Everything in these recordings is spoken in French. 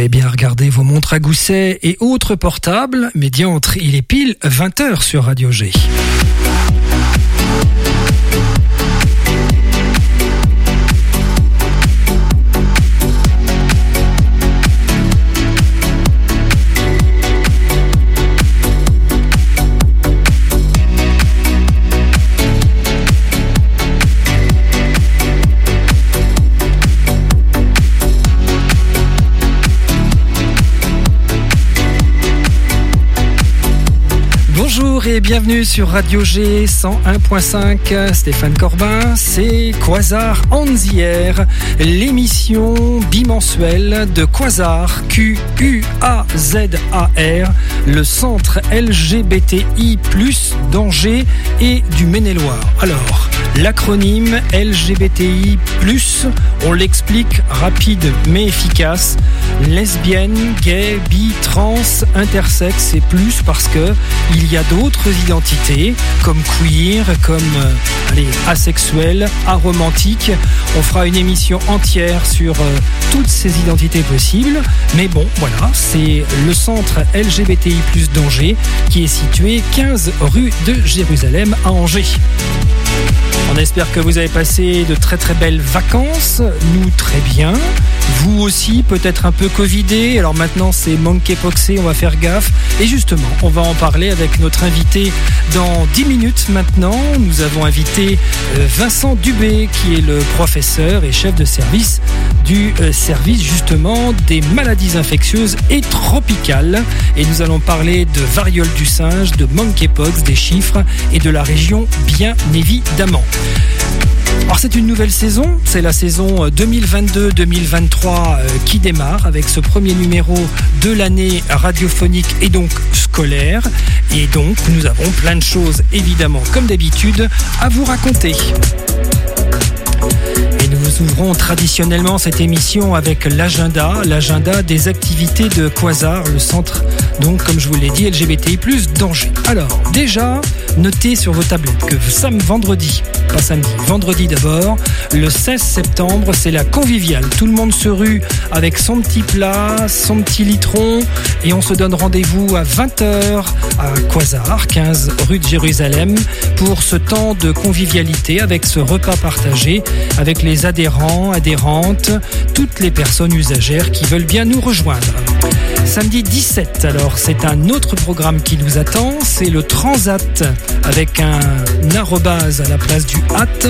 avez bien regardé vos montres à gousset et autres portables, mais diantre, il est pile 20h sur Radio G. Bonjour et bienvenue sur Radio G 101.5, Stéphane Corbin, c'est Quasar on the Air, l'émission bimensuelle de Quasar, Q-U-A-Z-A-R, le centre LGBTI+, d'Angers et du Maine-et-Loire. Alors, l'acronyme LGBTI+, on l'explique rapide mais efficace, lesbienne, gay, bi, trans, intersexe et plus parce que il y a d'autres identités comme queer, comme asexuel, aromantique. On fera une émission entière sur toutes ces identités possibles. Mais bon, voilà, c'est le centre LGBTI+ d'Angers qui est situé 15 rue de Jérusalem à Angers. On espère que vous avez passé de très très belles vacances, nous très bien. Vous aussi, peut-être un peu covidé, alors maintenant c'est monkeypoxé, on va faire gaffe. Et justement, on va en parler avec notre invité dans 10 minutes maintenant. Nous avons invité Vincent Dubé, qui est le professeur et chef de service du service justement des maladies infectieuses et tropicales. Et nous allons parler de variole du singe, de monkeypox, des chiffres et de la région bien évidemment. Alors c'est une nouvelle saison, c'est la saison 2022-2023 qui démarre avec ce premier numéro de l'année radiophonique et donc scolaire. Et donc nous avons plein de choses évidemment comme d'habitude à vous raconter. Et nous ouvrons traditionnellement cette émission avec l'agenda des activités de Quasar, le centre, donc comme je vous l'ai dit, LGBTI+ d'Angers. Alors, déjà, notez sur vos tablettes que vendredi d'abord, le 16 septembre, c'est la conviviale. Tout le monde se rue avec son petit plat, son petit litron, et on se donne rendez-vous à 20h à Quasar, 15 rue de Jérusalem, pour ce temps de convivialité avec ce repas partagé avec les adhérents, adhérentes, toutes les personnes usagères qui veulent bien nous rejoindre. Samedi 17, alors c'est un autre programme qui nous attend, c'est le Transat avec un arrobase à la place du hâte.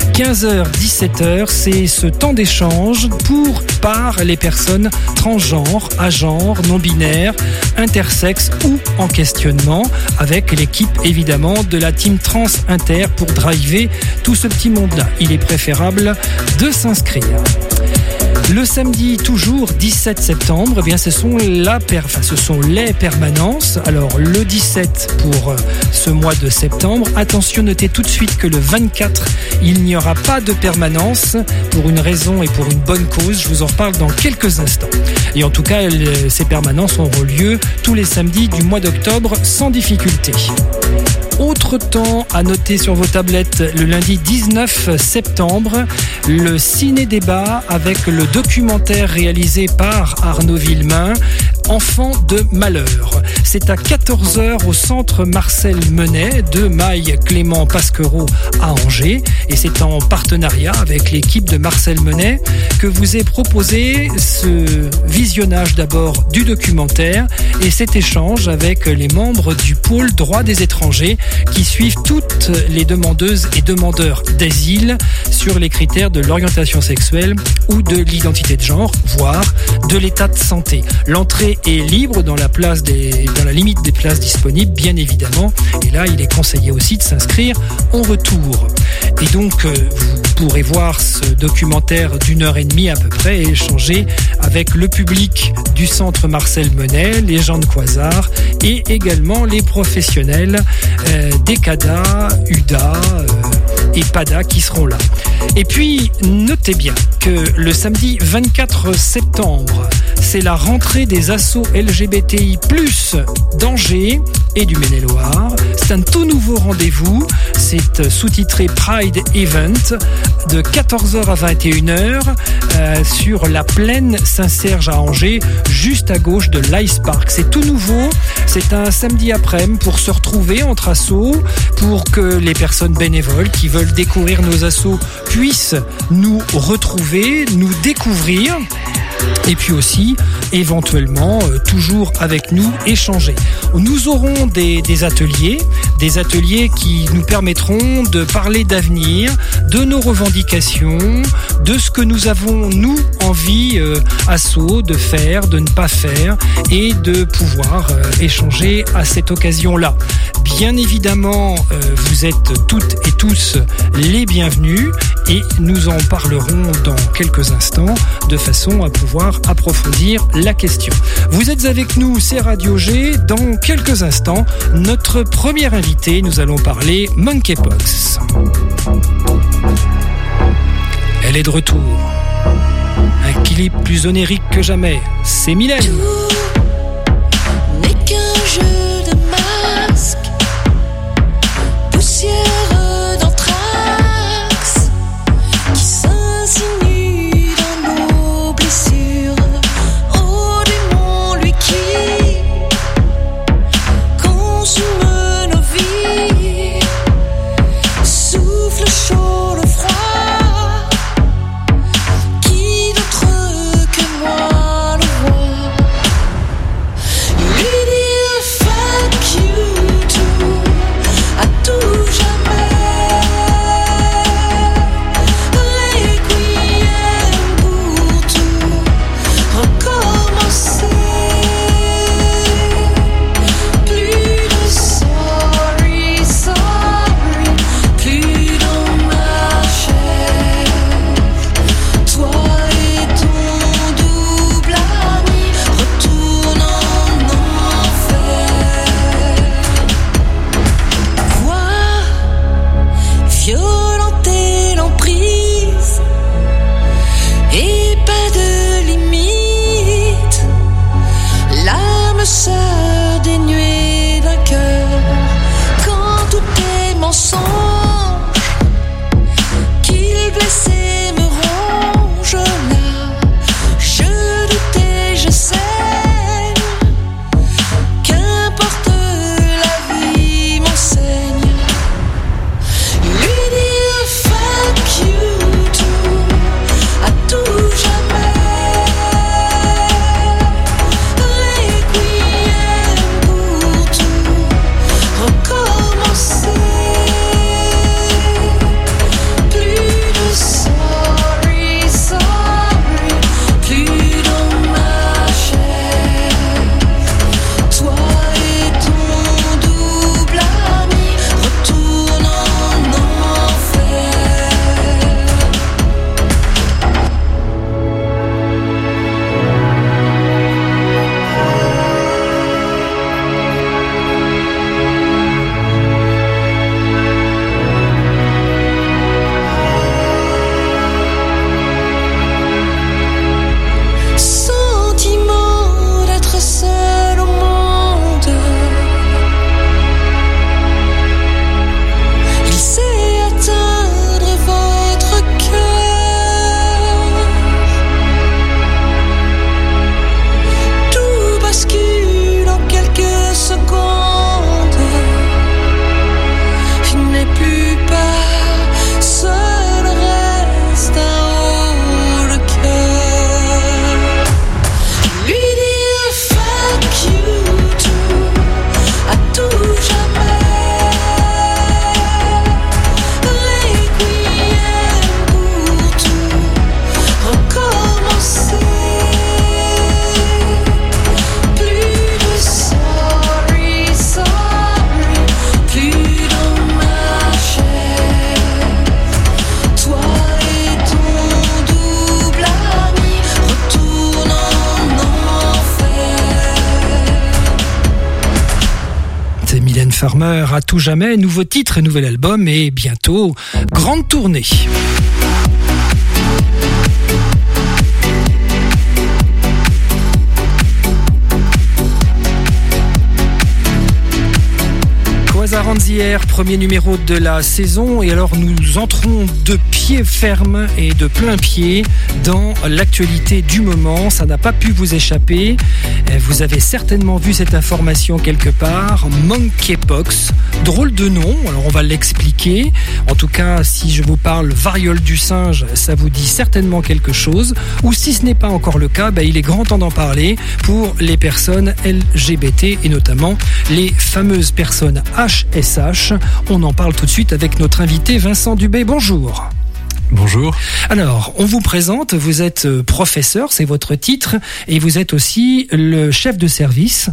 15h-17h, c'est ce temps d'échange par les personnes transgenres, agenres, non-binaires, intersexes ou en questionnement, avec l'équipe évidemment de la team Trans Inter pour driver tout ce petit monde-là. Il est préférable de s'inscrire. Le samedi, toujours 17 septembre, eh bien, ce sont les permanences. Alors, le 17 pour ce mois de septembre. Attention, notez tout de suite que le 24, il n'y aura pas de permanence pour une raison et pour une bonne cause. Je vous en reparle dans quelques instants. Et en tout cas, ces permanences auront lieu tous les samedis du mois d'octobre sans difficulté. Autre temps à noter sur vos tablettes, le lundi 19 septembre, le ciné-débat avec le documentaire réalisé par Arnaud Villemain, Enfants de malheur. C'est à 14h au centre Marcel Menet de Maille Clément Pasquereau à Angers. Et c'est en partenariat avec l'équipe de Marcel Menet que vous est proposé ce visionnage d'abord du documentaire et cet échange avec les membres du pôle droit des étrangers qui suivent toutes les demandeuses et demandeurs d'asile sur les critères de l'orientation sexuelle ou de l'identité de genre, voire de l'état de santé. L'entrée est libre dans la limite des places disponibles, bien évidemment. Et là, il est conseillé aussi de s'inscrire en retour. Et donc, vous pourrez voir ce documentaire d'1h30 à peu près et échanger avec le public du centre Marcel Menet, les gens de Quasar et également les professionnels des CADA, UDA et PADA qui seront là. Et puis, notez bien que le samedi 24 septembre, c'est la rentrée des assos LGBTI+, d'Angers et du Maine-et-Loire. C'est un tout nouveau rendez-vous. C'est sous-titré Pride Event de 14h à 21h sur la plaine Saint-Serge à Angers, juste à gauche de l'Ice Park. C'est tout nouveau. C'est un samedi après-midi pour se retrouver entre assos, pour que les personnes bénévoles qui veulent découvrir nos assos puissent nous retrouver, nous découvrir. Et puis aussi, éventuellement, toujours avec nous, échanger. Nous aurons des ateliers qui nous permettront de parler d'avenir, de nos revendications, de ce que nous avons, nous, envie, asso, de faire, de ne pas faire, et de pouvoir échanger à cette occasion-là. Bien évidemment, vous êtes toutes et tous les bienvenus, et nous en parlerons dans quelques instants, de façon à pouvoir approfondir la question. Vous êtes avec nous, c'est Radio G. Dans quelques instants, notre première invitée, nous allons parler Monkeypox. Elle est de retour. Un clip plus onérique que jamais. C'est Mylène. Tout n'est qu'un jeu de masques, poussière d'anthrax qui s'insinue dans nos blessures. Oh démon, lui qui consume nos vies, souffle chaud le froid. Qui d'autre que moi le voit? Lui dire fuck you too, à tout jamais. Requiem pour tout recommencer. Plus de sorry, sorry, plus dans ma chair. Toi et ton double ami retournent en enfer. Vois violenter l'emprise et pas de limite. L'âme sœur dénuée d'un cœur quand tout est mensonge. Qu'il blessé me ronge là, je doutais, je saigne. Qu'importe la vie m'enseigne. Lui dire fuck you too, à tout jamais. Requiem pour tout recommencer. Plus de sorry, sorry, plus dans ma chair. Toi et ton double ami retournent en enfer. Sentiment d'être seul au monde. Laissez atteindre votre cœur. Tout bascule en quelques secondes. Il n'est plus pas seul, reste un haut le cœur. Lui dire fuck you too, à tout jamais. Requiem pour tout recommencer. Plus de sorry, sorry, plus dans ma chair. Toi et ton double ami retournent en enfer. C'est Mylène Farmer, à tout jamais. Nouveau titre et nouvel album, et bientôt, grande tournée. On the Air, premier numéro de la saison. Et alors nous entrons de pied ferme et de plein pied dans l'actualité du moment. Ça n'a pas pu vous échapper. Vous avez certainement vu cette information quelque part. Monkeypox, drôle de nom, alors on va l'expliquer. En tout cas, si je vous parle variole du singe, ça vous dit certainement quelque chose. Ou si ce n'est pas encore le cas, il est grand temps d'en parler pour les personnes LGBT et notamment les fameuses personnes HSH. On en parle tout de suite avec notre invité Vincent Dubé. Bonjour. Bonjour. Alors, on vous présente, vous êtes professeur, c'est votre titre, et vous êtes aussi le chef de service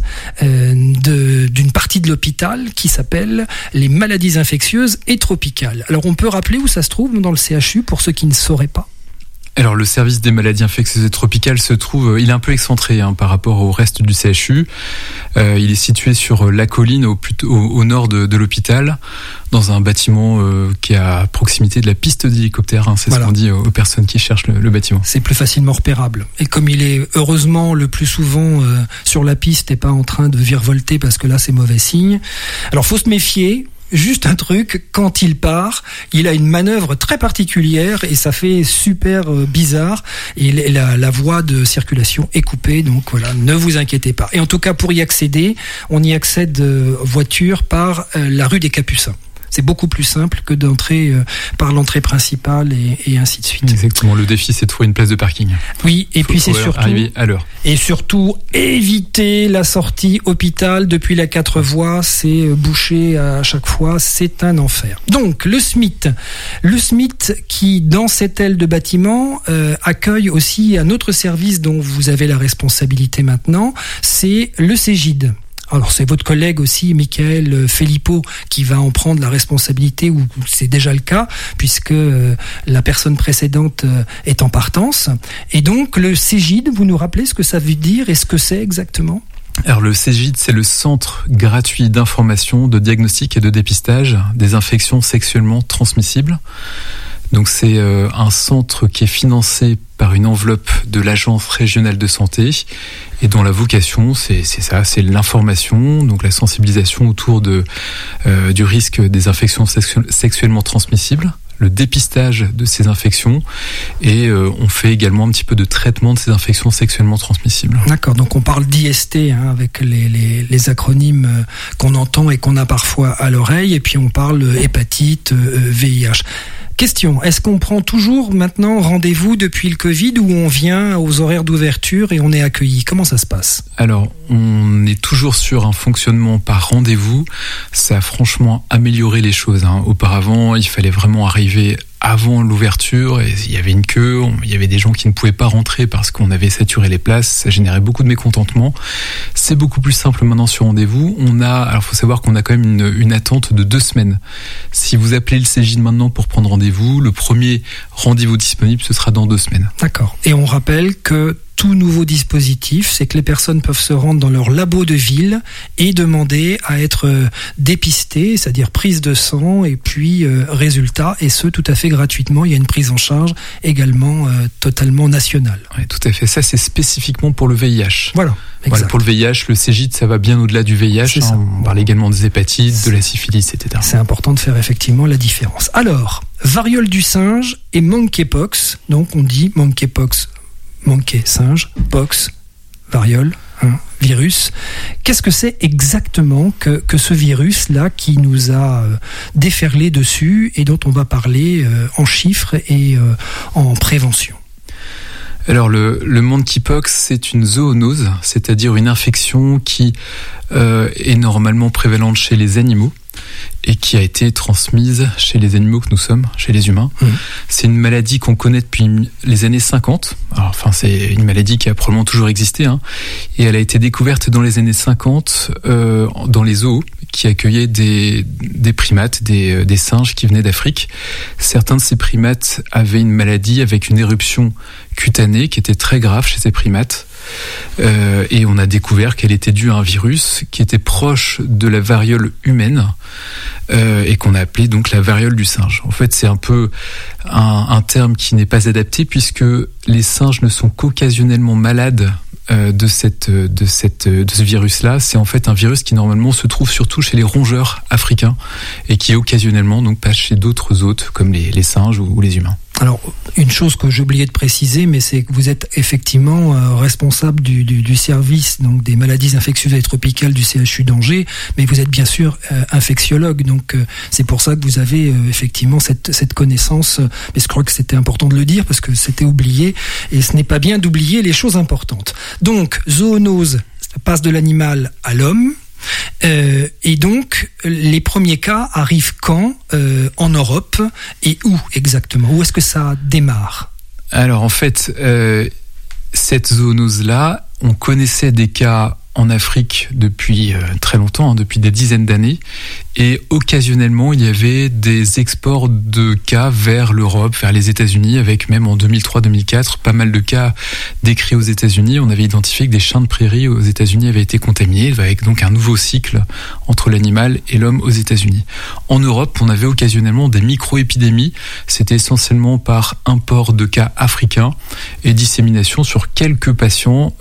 d'une partie de l'hôpital qui s'appelle les maladies infectieuses et tropicales. Alors, on peut rappeler où ça se trouve dans le CHU pour ceux qui ne sauraient pas? Alors le service des maladies infectieuses et tropicales se trouve, il est un peu excentré par rapport au reste du CHU. Il est situé sur la colline au nord de l'hôpital, dans un bâtiment qui est à proximité de la piste d'hélicoptère. C'est voilà. Ce qu'on dit aux personnes qui cherchent le bâtiment. C'est plus facilement repérable. Et comme il est heureusement le plus souvent sur la piste et pas en train de virevolter parce que là c'est mauvais signe. Alors faut se méfier. Juste un truc, quand il part, il a une manœuvre très particulière et ça fait super bizarre. Et la voie de circulation est coupée, donc voilà, ne vous inquiétez pas. Et en tout cas, pour y accéder, on y accède voiture par la rue des Capucins. C'est beaucoup plus simple que d'entrer par l'entrée principale et ainsi de suite. Exactement. Le défi, c'est de trouver une place de parking. Oui, et puis c'est surtout arriver à l'heure. Et surtout éviter la sortie hôpital depuis la 4 voies. C'est bouché à chaque fois. C'est un enfer. Donc le SMIT qui dans cette aile de bâtiment accueille aussi un autre service dont vous avez la responsabilité maintenant. C'est le Cégide. Alors c'est votre collègue aussi, Michael Filippo, qui va en prendre la responsabilité, ou c'est déjà le cas, puisque la personne précédente est en partance. Et donc le Cégide, vous nous rappelez ce que ça veut dire et ce que c'est exactement ? Alors le Cégide, c'est le centre gratuit d'information, de diagnostic et de dépistage des infections sexuellement transmissibles. Donc c'est un centre qui est financé par une enveloppe de l'Agence régionale de santé et dont la vocation c'est l'information, donc la sensibilisation autour du risque des infections sexuellement transmissibles, le dépistage de ces infections et on fait également un petit peu de traitement de ces infections sexuellement transmissibles. D'accord, donc on parle d'IST avec les acronymes qu'on entend et qu'on a parfois à l'oreille, et puis on parle hépatite, VIH. Question, est-ce qu'on prend toujours maintenant rendez-vous depuis le Covid ou on vient aux horaires d'ouverture et on est accueilli? Comment ça se passe? Alors, on est toujours sur un fonctionnement par rendez-vous. Ça a franchement amélioré les choses. Auparavant, il fallait vraiment arriver avant l'ouverture et il y avait une queue, il y avait des gens qui ne pouvaient pas rentrer parce qu'on avait saturé les places, ça générait beaucoup de mécontentement. C'est beaucoup plus simple maintenant sur rendez-vous. Alors faut savoir qu'on a quand même une attente de 2 semaines. Si vous appelez le Cégide maintenant pour prendre rendez-vous, le premier rendez-vous disponible, ce sera dans 2 semaines. D'accord. Et on rappelle que tout nouveau dispositif, c'est que les personnes peuvent se rendre dans leur labo de ville et demander à être dépistées, c'est-à-dire prise de sang et puis résultat, et ce tout à fait gratuitement. Il y a une prise en charge également totalement nationale. Oui, tout à fait. Ça, c'est spécifiquement pour le VIH. Voilà. Voilà, pour le VIH, le Cégide, ça va bien au-delà du VIH. On parle également des hépatites, de la syphilis, etc. C'est important de faire effectivement la différence. Alors, variole du singe et monkeypox. Donc, on dit monkeypox. Monkey, singe, pox, variole, virus. Qu'est-ce que c'est exactement que ce virus-là qui nous a déferlé dessus et dont on va parler en chiffres et en prévention? Alors le monkeypox, c'est une zoonose, c'est-à-dire une infection qui est normalement prévalente chez les animaux et qui a été transmise chez les animaux que nous sommes, chez les humains. C'est une maladie qu'on connaît depuis les années 50. Alors, c'est une maladie qui a probablement toujours existé, et elle a été découverte dans les années 50 dans les zoos qui accueillaient des primates, des singes qui venaient d'Afrique. Certains de ces primates avaient une maladie avec une éruption cutanée qui était très grave chez ces primates. Et on a découvert qu'elle était due à un virus qui était proche de la variole humaine et qu'on a appelé donc la variole du singe. En fait, c'est un peu un terme qui n'est pas adapté puisque les singes ne sont qu'occasionnellement malades de ce virus-là, c'est en fait un virus qui normalement se trouve surtout chez les rongeurs africains et qui occasionnellement donc passe chez d'autres hôtes comme les singes ou les humains. Alors, une chose que j'ai oublié de préciser, mais c'est que vous êtes effectivement responsable du service donc des maladies infectieuses et tropicales du CHU d'Angers, mais vous êtes bien sûr infectiologue, donc c'est pour ça que vous avez effectivement cette connaissance. Mais je crois que c'était important de le dire parce que c'était oublié, et ce n'est pas bien d'oublier les choses importantes. Donc, zoonose passe de l'animal à l'homme. Et donc, les premiers cas arrivent quand en Europe et où exactement? Où est-ce que ça démarre? Alors en fait, cette zoonose-là, on connaissait des cas en Afrique depuis très longtemps, depuis des dizaines d'années, et occasionnellement il y avait des exports de cas vers l'Europe, vers les États-Unis, avec même en 2003-2004 pas mal de cas décrits aux États-Unis. On avait identifié que des chiens de prairie aux États-Unis avaient été contaminés, avec donc un nouveau cycle entre l'animal et l'homme aux États-Unis. En Europe, on avait occasionnellement des micro-épidémies. C'était essentiellement par import de cas africains et dissémination sur quelques patients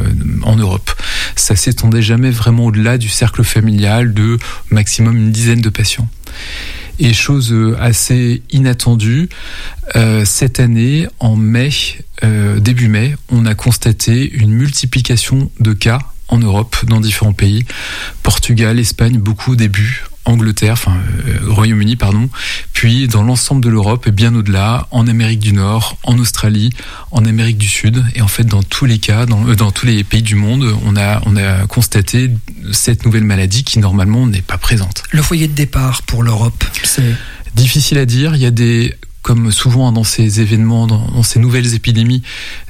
en Europe. Ça s'étendait jamais vraiment au-delà du cercle familial de maximum une dizaine de patients. Et chose assez inattendue, cette année, en mai, début mai, on a constaté une multiplication de cas en Europe, dans différents pays. Portugal, Espagne, beaucoup au début. Angleterre, Royaume-Uni, puis dans l'ensemble de l'Europe et bien au-delà, en Amérique du Nord, en Australie, en Amérique du Sud, et en fait dans tous les cas, dans tous les pays du monde, on a constaté cette nouvelle maladie qui normalement n'est pas présente. Le foyer de départ pour l'Europe, c'est difficile à dire. Il y a comme souvent dans ces événements, dans ces nouvelles épidémies,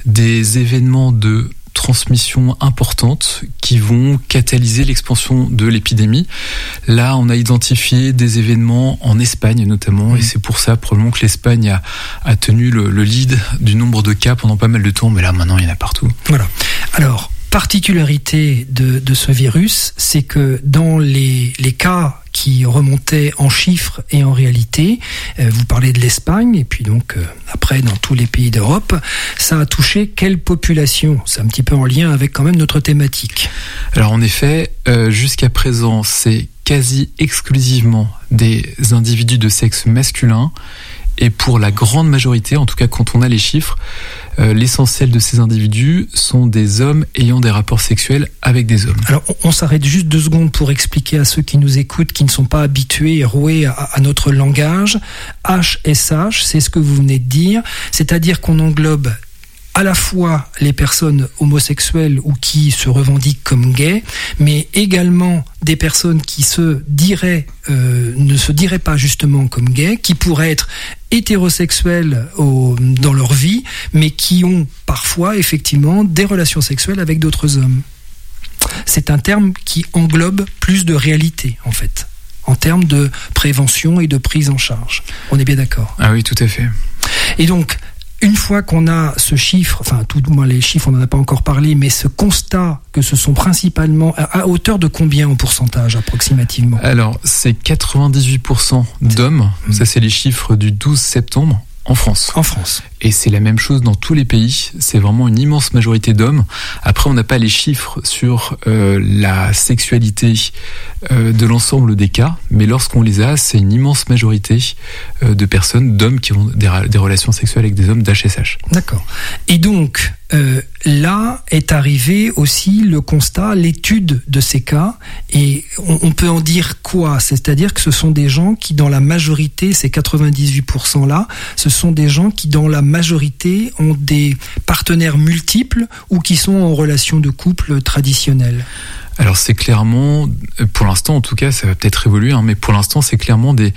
des événements de transmission importantes qui vont catalyser l'expansion de l'épidémie. Là, on a identifié des événements en Espagne notamment, et c'est pour ça probablement que l'Espagne a tenu le lead du nombre de cas pendant pas mal de temps, mais là maintenant il y en a partout. Voilà. Alors, particularité de ce virus, c'est que dans les cas qui remontaient en chiffres et en réalité, vous parlez de l'Espagne, et puis donc après dans tous les pays d'Europe, ça a touché quelle population? C'est un petit peu en lien avec quand même notre thématique. Alors en effet, jusqu'à présent, c'est quasi exclusivement des individus de sexe masculin, et pour la grande majorité, en tout cas quand on a les chiffres, l'essentiel de ces individus sont des hommes ayant des rapports sexuels avec des hommes. Alors on s'arrête juste 2 secondes pour expliquer à ceux qui nous écoutent, qui ne sont pas habitués et roués à notre langage. HSH, c'est ce que vous venez de dire, c'est-à-dire qu'on englobe à la fois les personnes homosexuelles ou qui se revendiquent comme gays, mais également des personnes qui ne se diraient pas justement comme gays, qui pourraient être hétérosexuels dans leur vie, mais qui ont parfois effectivement des relations sexuelles avec d'autres hommes. C'est un terme qui englobe plus de réalité en fait, en termes de prévention et de prise en charge. On est bien d'accord? Ah oui, tout à fait. Et donc, une fois qu'on a ce chiffre, tout du moins les chiffres, on n'en a pas encore parlé, mais ce constat que ce sont principalement, à hauteur de combien en pourcentage approximativement? Alors, c'est 98% d'hommes, ça c'est les chiffres du 12 septembre, en France. En France. Et c'est la même chose dans tous les pays, c'est vraiment une immense majorité d'hommes. Après, on n'a pas les chiffres sur la sexualité de l'ensemble des cas, mais lorsqu'on les a, c'est une immense majorité de personnes, d'hommes qui ont des relations sexuelles avec des hommes d'HSH. D'accord. Et donc, là est arrivé aussi le constat, l'étude de ces cas, et on peut en dire quoi? C'est-à-dire que ce sont des gens qui, dans la majorité, ces 98% là, ce sont des gens qui, dans la majorité, ont des partenaires multiples ou qui sont en relation de couple traditionnelle. Alors c'est clairement, pour l'instant en tout cas, ça va peut-être évoluer, mais pour l'instant c'est clairement des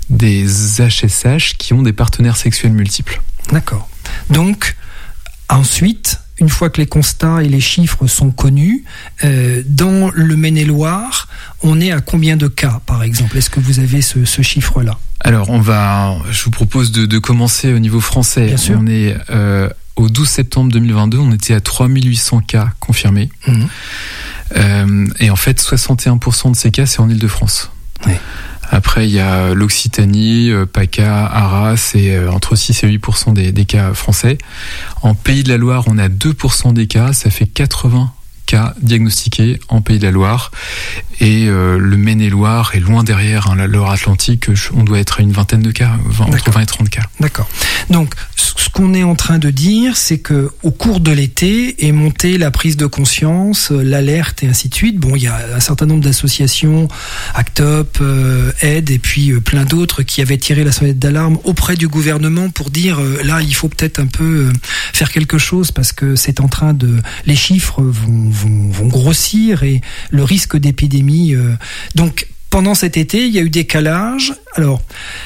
HSH qui ont des partenaires sexuels multiples. D'accord. Donc, ensuite, une fois que les constats et les chiffres sont connus, dans le Maine-et-Loire, on est à combien de cas, par exemple? Est-ce que vous avez ce chiffre-là? Alors, je vous propose de commencer au niveau français. Bien sûr. On est au 12 septembre 2022, on était à 3800 cas confirmés. Et en fait, 61% de ces cas, c'est en Île-de-France. Oui. Après, il y a l'Occitanie, PACA, Arras, et entre 6 et 8% des cas français. En Pays de la Loire, on a 2% des cas, ça fait 80 cas diagnostiqués en Pays de la Loire. Et le Maine-et-Loire est loin derrière, la Loire-Atlantique, on doit être à une vingtaine de cas, entre 20 et 30 cas. D'accord. Donc, ce qu'on est en train de dire, c'est que au cours de l'été est montée la prise de conscience, l'alerte et ainsi de suite. Bon, il y a un certain nombre d'associations, ACT UP, Aide, et puis plein d'autres qui avaient tiré la sonnette d'alarme auprès du gouvernement pour dire là, il faut peut-être un peu faire quelque chose parce que c'est en train de, les chiffres vont grossir et le risque d'épidémie. Donc pendant cet été, il y a eu décalage. Alors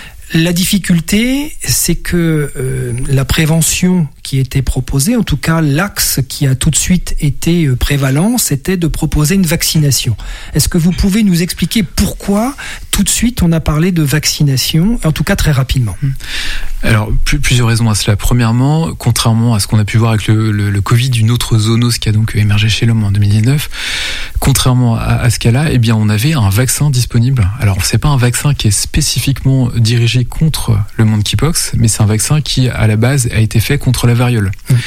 la difficulté, c'est que la prévention qui était proposée, en tout cas l'axe qui a tout de suite été prévalent, c'était de proposer une vaccination. Est-ce que vous pouvez nous expliquer pourquoi tout de suite on a parlé de vaccination, en tout cas très rapidement? Alors, plusieurs raisons à cela. Premièrement, contrairement à ce qu'on a pu voir avec le Covid, une autre zoonose qui a donc émergé chez l'homme en 2019, contrairement à ce cas-là, eh bien, on avait un vaccin disponible. Alors, c'est pas un vaccin qui est spécifiquement dirigé contre le monkeypox, mais c'est un vaccin qui, à la base, a été fait contre la variole.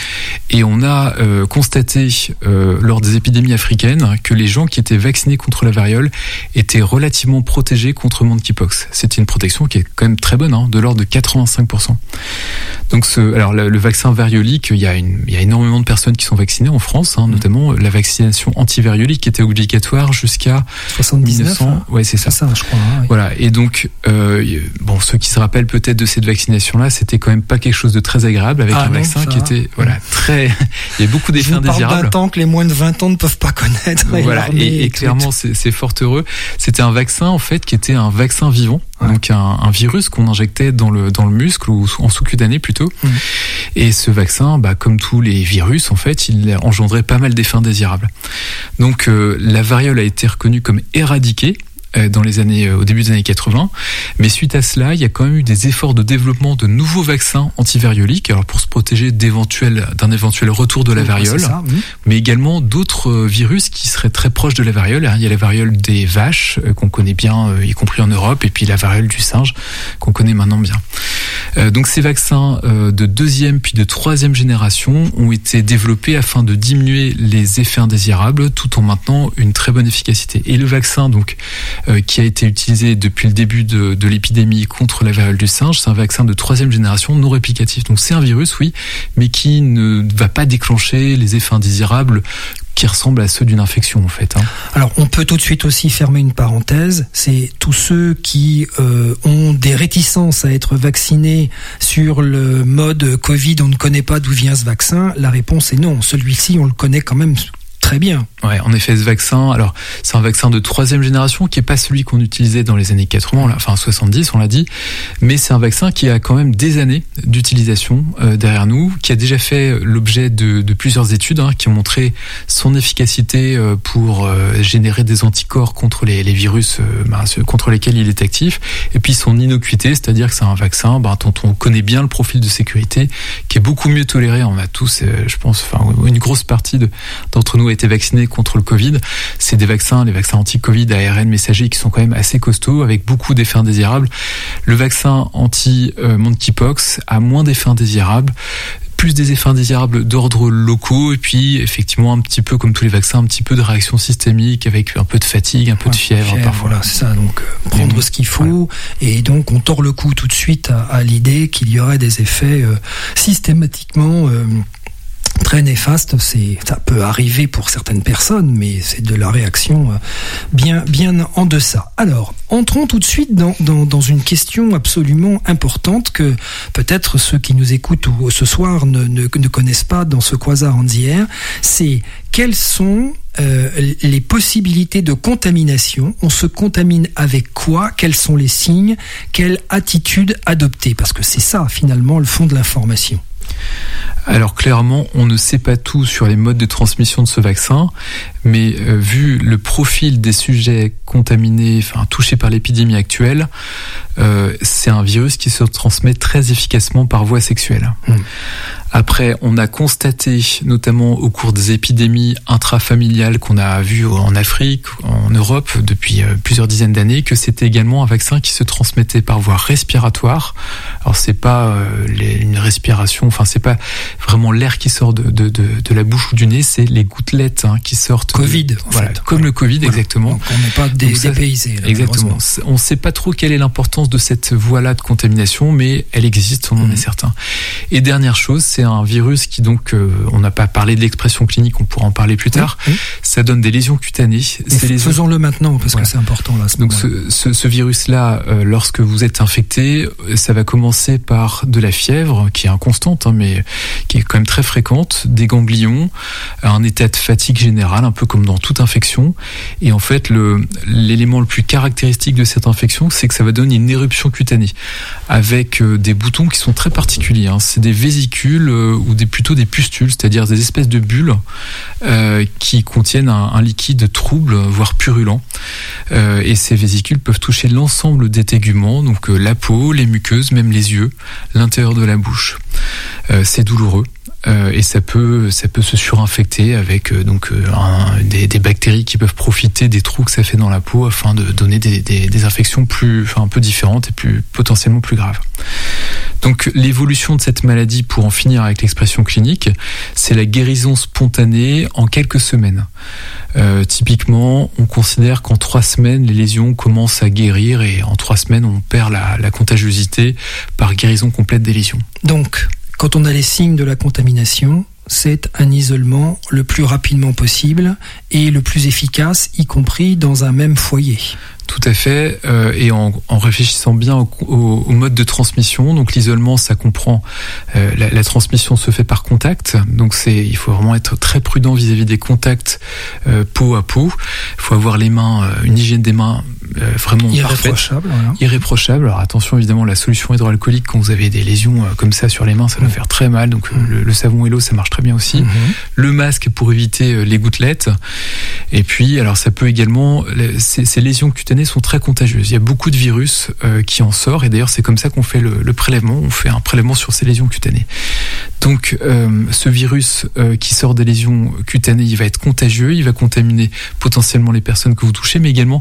Et on a constaté, lors des épidémies africaines, que les gens qui étaient vaccinés contre la variole étaient relativement protégés contre le monkeypox. C'était une protection qui est quand même très bonne, de l'ordre de 85%. Donc, alors le vaccin variolique, il y a énormément de personnes qui sont vaccinées en France, notamment la vaccination antivariolique qui était obligatoire jusqu'à 79. 1900. Ouais, c'est ça. Je crois. Oui. Voilà. Et donc, bon, ceux qui se rappellent peut-être de cette vaccination-là, c'était quand même pas quelque chose de très agréable avec un vaccin qui était, très. Il y a beaucoup d'effets indésirables. Je parle d'un temps que les moins de 20 ans ne peuvent pas connaître. Voilà. Et clairement, c'est fort heureux. C'était un vaccin en fait qui était un vaccin vivant. Ouais. Donc un virus qu'on injectait dans le muscle ou en sous-cutané plutôt. Et ce vaccin, comme tous les virus en fait, il engendrait pas mal d'effets indésirables. Donc la variole a été reconnue comme éradiquée au début des années 80, mais suite à cela, il y a quand même eu des efforts de développement de nouveaux vaccins antivarioliques, alors pour se protéger d'un éventuel retour de la variole, mais également d'autres virus qui seraient très proches de la variole. Il y a la variole des vaches qu'on connaît bien, y compris en Europe, et puis la variole du singe qu'on connaît maintenant bien. Donc ces vaccins de deuxième puis de troisième génération ont été développés afin de diminuer les effets indésirables tout en maintenant une très bonne efficacité. Et le vaccin donc qui a été utilisé depuis le début de l'épidémie contre la variole du singe, c'est un vaccin de troisième génération non réplicatif. Donc c'est un virus, oui, mais qui ne va pas déclencher les effets indésirables qui ressemblent à ceux d'une infection en fait. Alors on peut tout de suite aussi fermer une parenthèse, c'est tous ceux qui ont des réticences à être vaccinés sur le mode Covid, on ne connaît pas d'où vient ce vaccin, la réponse est non, celui-ci on le connaît quand même très bien. Ouais, en effet, ce vaccin, alors c'est un vaccin de troisième génération qui est pas celui qu'on utilisait dans les années 80, enfin 70, on l'a dit, mais c'est un vaccin qui a quand même des années d'utilisation derrière nous, qui a déjà fait l'objet de plusieurs études qui ont montré son efficacité pour générer des anticorps contre les virus contre lesquels il est actif, et puis son innocuité, c'est-à-dire que c'est un vaccin dont on connaît bien le profil de sécurité, qui est beaucoup mieux toléré. On a tous, je pense, une grosse partie d'entre nous a été vaccinés contre le Covid. C'est les vaccins anti-Covid à ARN messager qui sont quand même assez costauds, avec beaucoup d'effets indésirables. Le vaccin anti-monkeypox a moins d'effets indésirables, plus des effets indésirables d'ordre locaux, et puis effectivement un petit peu comme tous les vaccins, un petit peu de réaction systémique avec un peu de fatigue, un peu de fièvre parfois. Voilà, c'est ça, donc prendre ce qu'il faut, et donc on tord le cou tout de suite à l'idée qu'il y aurait des effets systématiquement très néfaste. Ça peut arriver pour certaines personnes, mais c'est de la réaction bien en deçà. Alors, entrons tout de suite dans une question absolument importante que peut-être ceux qui nous écoutent ce soir ne connaissent pas dans ce Quasar on the Air. C'est quelles sont les possibilités de contamination. On se contamine avec quoi? Quels sont les signes? Quelle attitude adopter? Parce que c'est ça finalement le fond de l'information. Alors clairement, on ne sait pas tout sur les modes de transmission de ce vaccin, mais vu le profil des sujets contaminés, touchés par l'épidémie actuelle, c'est un virus qui se transmet très efficacement par voie sexuelle. Après, on a constaté, notamment au cours des épidémies intrafamiliales qu'on a vues en Afrique, en Europe, depuis plusieurs dizaines d'années, que c'était également un vaccin qui se transmettait par voie respiratoire. Alors, c'est pas une respiration, enfin, c'est pas vraiment l'air qui sort de la bouche ou du nez, c'est les gouttelettes qui sortent. Covid, voilà, fait. comme le Covid, voilà. Exactement. Donc, on n'est pas dépaysé. Exactement. On ne sait pas trop quelle est l'importance de cette voie-là de contamination, mais elle existe, on en est certain. Et dernière chose, c'est un virus qui donc, on n'a pas parlé de l'expression clinique, on pourra en parler plus tard. Ça donne des lésions cutanées. Faisons-le maintenant parce que c'est important là. Donc ce virus-là, lorsque vous êtes infecté, ça va commencer par de la fièvre qui est inconstante, mais qui est quand même très fréquente, des ganglions, un état de fatigue générale, un peu comme dans toute infection. Et en fait, l'élément le plus caractéristique de cette infection, c'est que ça va donner une éruption cutanée avec des boutons qui sont très particuliers. C'est des vésicules ou plutôt des pustules, c'est-à-dire des espèces de bulles qui contiennent un liquide trouble, voire purulent. Et ces vésicules peuvent toucher l'ensemble des téguments, donc la peau, les muqueuses, même les yeux, l'intérieur de la bouche. C'est douloureux. Et ça peut se surinfecter avec des bactéries qui peuvent profiter des trous que ça fait dans la peau afin de donner des infections un peu différentes et potentiellement plus graves. Donc l'évolution de cette maladie, pour en finir avec l'expression clinique, c'est la guérison spontanée en quelques semaines. Typiquement, on considère qu'en 3 semaines, les lésions commencent à guérir et en 3 semaines, on perd la contagiosité par guérison complète des lésions. Donc, quand on a les signes de la contamination, c'est un isolement le plus rapidement possible et le plus efficace, y compris dans un même foyer. Tout à fait, et en réfléchissant bien au mode de transmission, donc l'isolement, ça comprend la transmission se fait par contact, donc il faut vraiment être très prudent vis-à-vis des contacts peau à peau. Il faut avoir les mains, une hygiène des mains vraiment irréprochable. Parfaite, irréprochable. Alors attention, évidemment, la solution hydroalcoolique, quand vous avez des lésions comme ça sur les mains, ça va faire très mal, donc le savon et l'eau, ça marche très bien aussi. Le masque pour éviter les gouttelettes, et puis alors ça peut également, ces lésions cutanées sont très contagieuses. Il y a beaucoup de virus qui en sort, et d'ailleurs c'est comme ça qu'on fait le prélèvement. On fait un prélèvement sur ces lésions cutanées. Donc ce virus qui sort des lésions cutanées, il va être contagieux, il va contaminer potentiellement les personnes que vous touchez, mais également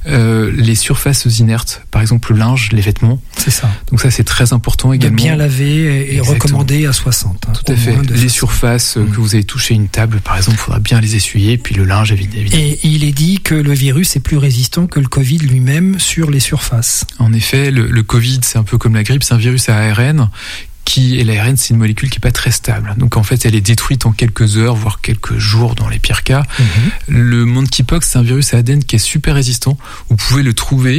les surfaces inertes, par exemple le linge, les vêtements. C'est ça. Donc ça c'est très important également. De bien laver et recommandé à 60. Tout à fait. Les surfaces que vous avez touchées, une table par exemple, il faudra bien les essuyer, puis le linge évidemment. Et il est dit que le virus est plus résistant que le Covid lui-même sur les surfaces. En effet, le Covid, c'est un peu comme la grippe, c'est un virus à ARN et l'ARN, c'est une molécule qui est pas très stable. Donc en fait, elle est détruite en quelques heures, voire quelques jours dans les pires cas. Le monkeypox, c'est un virus à ADN qui est super résistant. Vous pouvez le trouver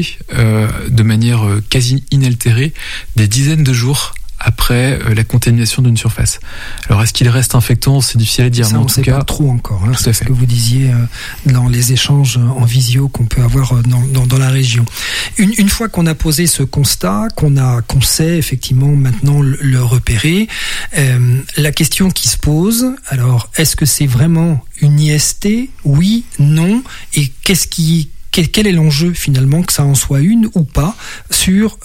de manière quasi inaltérée des dizaines de jours après la contamination d'une surface. Alors est-ce qu'il reste infectant? C'est difficile à dire, ça, mais en tout tout cas, cas, pas trop encore. C'est ce fait. que vous disiez dans les échanges en visio qu'on peut avoir dans la région. Une fois qu'on a posé ce constat, qu'on sait effectivement maintenant le repérer, la question qui se pose, alors est-ce que c'est vraiment une IST? Oui, non, et quel est l'enjeu finalement, que ça en soit une ou pas, sur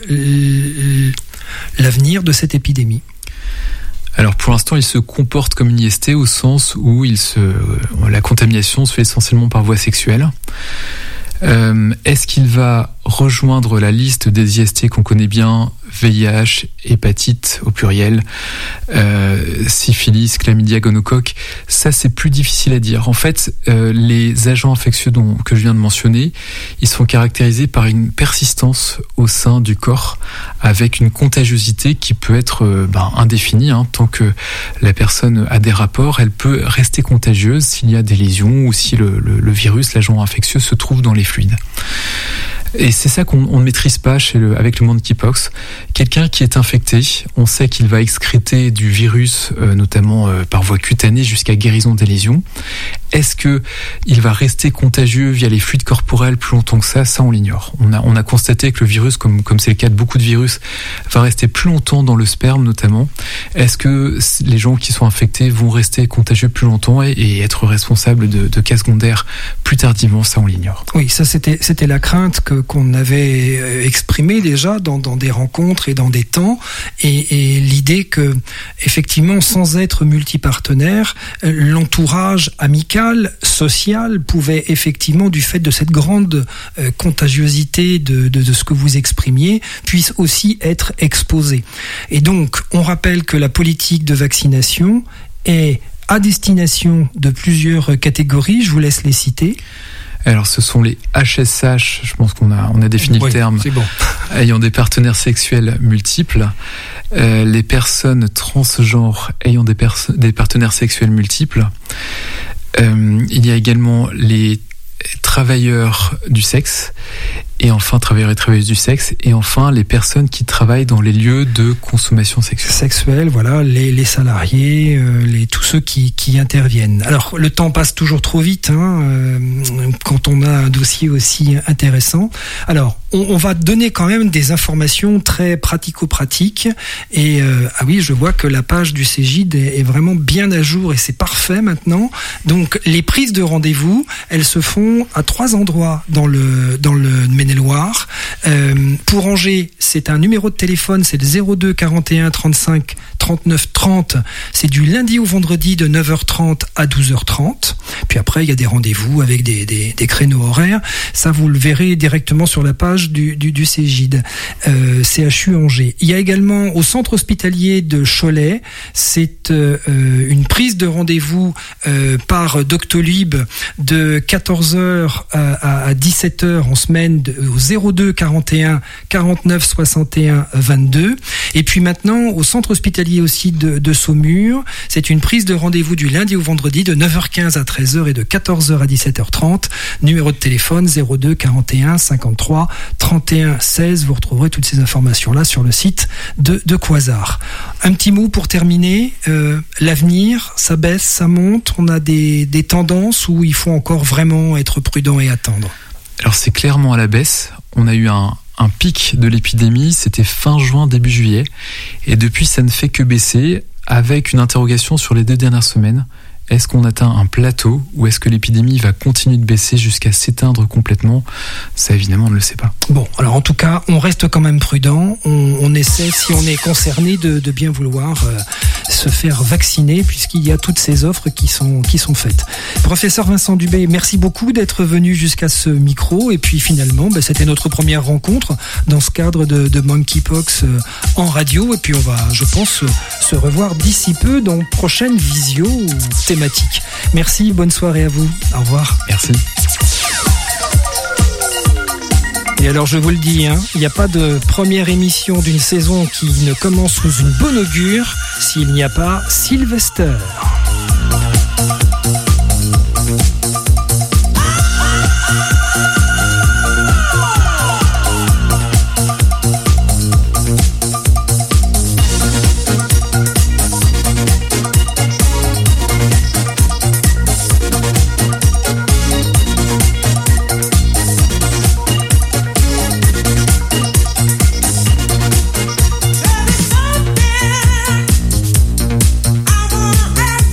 l'avenir de cette épidémie? Alors pour l'instant, il se comporte comme une IST au sens où la contamination se fait essentiellement par voie sexuelle. Est-ce qu'il va rejoindre la liste des IST qu'on connaît bien, VIH, hépatite au pluriel, syphilis, chlamydia, gonocoque? Ça, c'est plus difficile à dire. En fait, les agents infectieux que je viens de mentionner, ils sont caractérisés par une persistance au sein du corps avec une contagiosité qui peut être indéfinie. Tant que la personne a des rapports, elle peut rester contagieuse s'il y a des lésions ou si le virus, l'agent infectieux, se trouve dans les fluides. Et c'est ça qu'on ne maîtrise pas avec le monkeypox. Quelqu'un qui est infecté, on sait qu'il va excréter du virus, notamment par voie cutanée, jusqu'à guérison des lésions. Est-ce que il va rester contagieux via les fluides corporels plus longtemps que ça? Ça, on l'ignore. On a constaté que le virus, comme c'est le cas de beaucoup de virus, va rester plus longtemps dans le sperme, notamment. Est-ce que les gens qui sont infectés vont rester contagieux plus longtemps et être responsables de cas secondaires plus tardivement? Ça, on l'ignore. Oui, ça c'était la crainte que qu'on avait exprimé déjà dans des rencontres et dans des temps, et l'idée que effectivement, sans être multipartenaire, l'entourage amical, social, pouvait effectivement, du fait de cette grande contagiosité de ce que vous exprimiez, puisse aussi être exposé. Et donc, on rappelle que la politique de vaccination est à destination de plusieurs catégories, je vous laisse les citer. Alors, ce sont les HSH, je pense qu'on a défini le terme, c'est bon. Ayant des partenaires sexuels multiples, les personnes transgenres ayant des partenaires sexuels multiples. Il y a également les travailleurs du sexe, et enfin travailleurs et travailleuses du sexe, et enfin les personnes qui travaillent dans les lieux de consommation sexuelle. Voilà, les salariés, tous ceux qui interviennent. Alors le temps passe toujours trop vite quand on a un dossier aussi intéressant. Alors on va donner quand même des informations très pratico-pratiques, et oui, je vois que la page du Cégide est vraiment bien à jour, et c'est parfait maintenant. Donc les prises de rendez-vous, elles se font à 3 endroits dans le Maine-et-Loire. Pour Angers, c'est un numéro de téléphone, c'est le 02 41 35 39 30. C'est du lundi au vendredi de 9h30 à 12h30. Puis après, il y a des rendez-vous avec des créneaux horaires. Ça, vous le verrez directement sur la page du Cégide, CHU Angers. Il y a également au centre hospitalier de Cholet, c'est une prise de rendez-vous par Doctolib de 14h à 17h en semaine au 02 41 49 61 22. Et puis maintenant, au centre hospitalier aussi de Saumur, c'est une prise de rendez-vous du lundi au vendredi de 9h15 à 13h et de 14h à 17h30. Numéro de téléphone 02 41 53 31 16. Vous retrouverez toutes ces informations-là sur le site de Quasar. Un petit mot pour terminer. L'avenir, ça baisse, ça monte. On a des tendances où il faut encore vraiment être prudent et attendre. Alors c'est clairement à la baisse. On a eu un pic de l'épidémie, c'était fin juin, début juillet. Et depuis, ça ne fait que baisser, avec une interrogation sur les 2 dernières semaines. Est-ce qu'on atteint un plateau, ou est-ce que l'épidémie va continuer de baisser jusqu'à s'éteindre complètement ? Ça, évidemment, on ne le sait pas. Bon, alors en tout cas, on reste quand même prudent. On essaie, si on est concerné, de bien vouloir se faire vacciner, puisqu'il y a toutes ces offres qui sont faites. Professeur Vincent Dubé, merci beaucoup d'être venu jusqu'à ce micro. Et puis finalement, c'était notre première rencontre dans ce cadre de Monkeypox en radio. Et puis on va, je pense, se revoir d'ici peu dans prochaine visio thématique. Merci, bonne soirée à vous. Au revoir. Merci. Et alors je vous le dis, il n'y a pas de première émission d'une saison qui ne commence sous une bonne augure s'il n'y a pas Sylvester. I wanna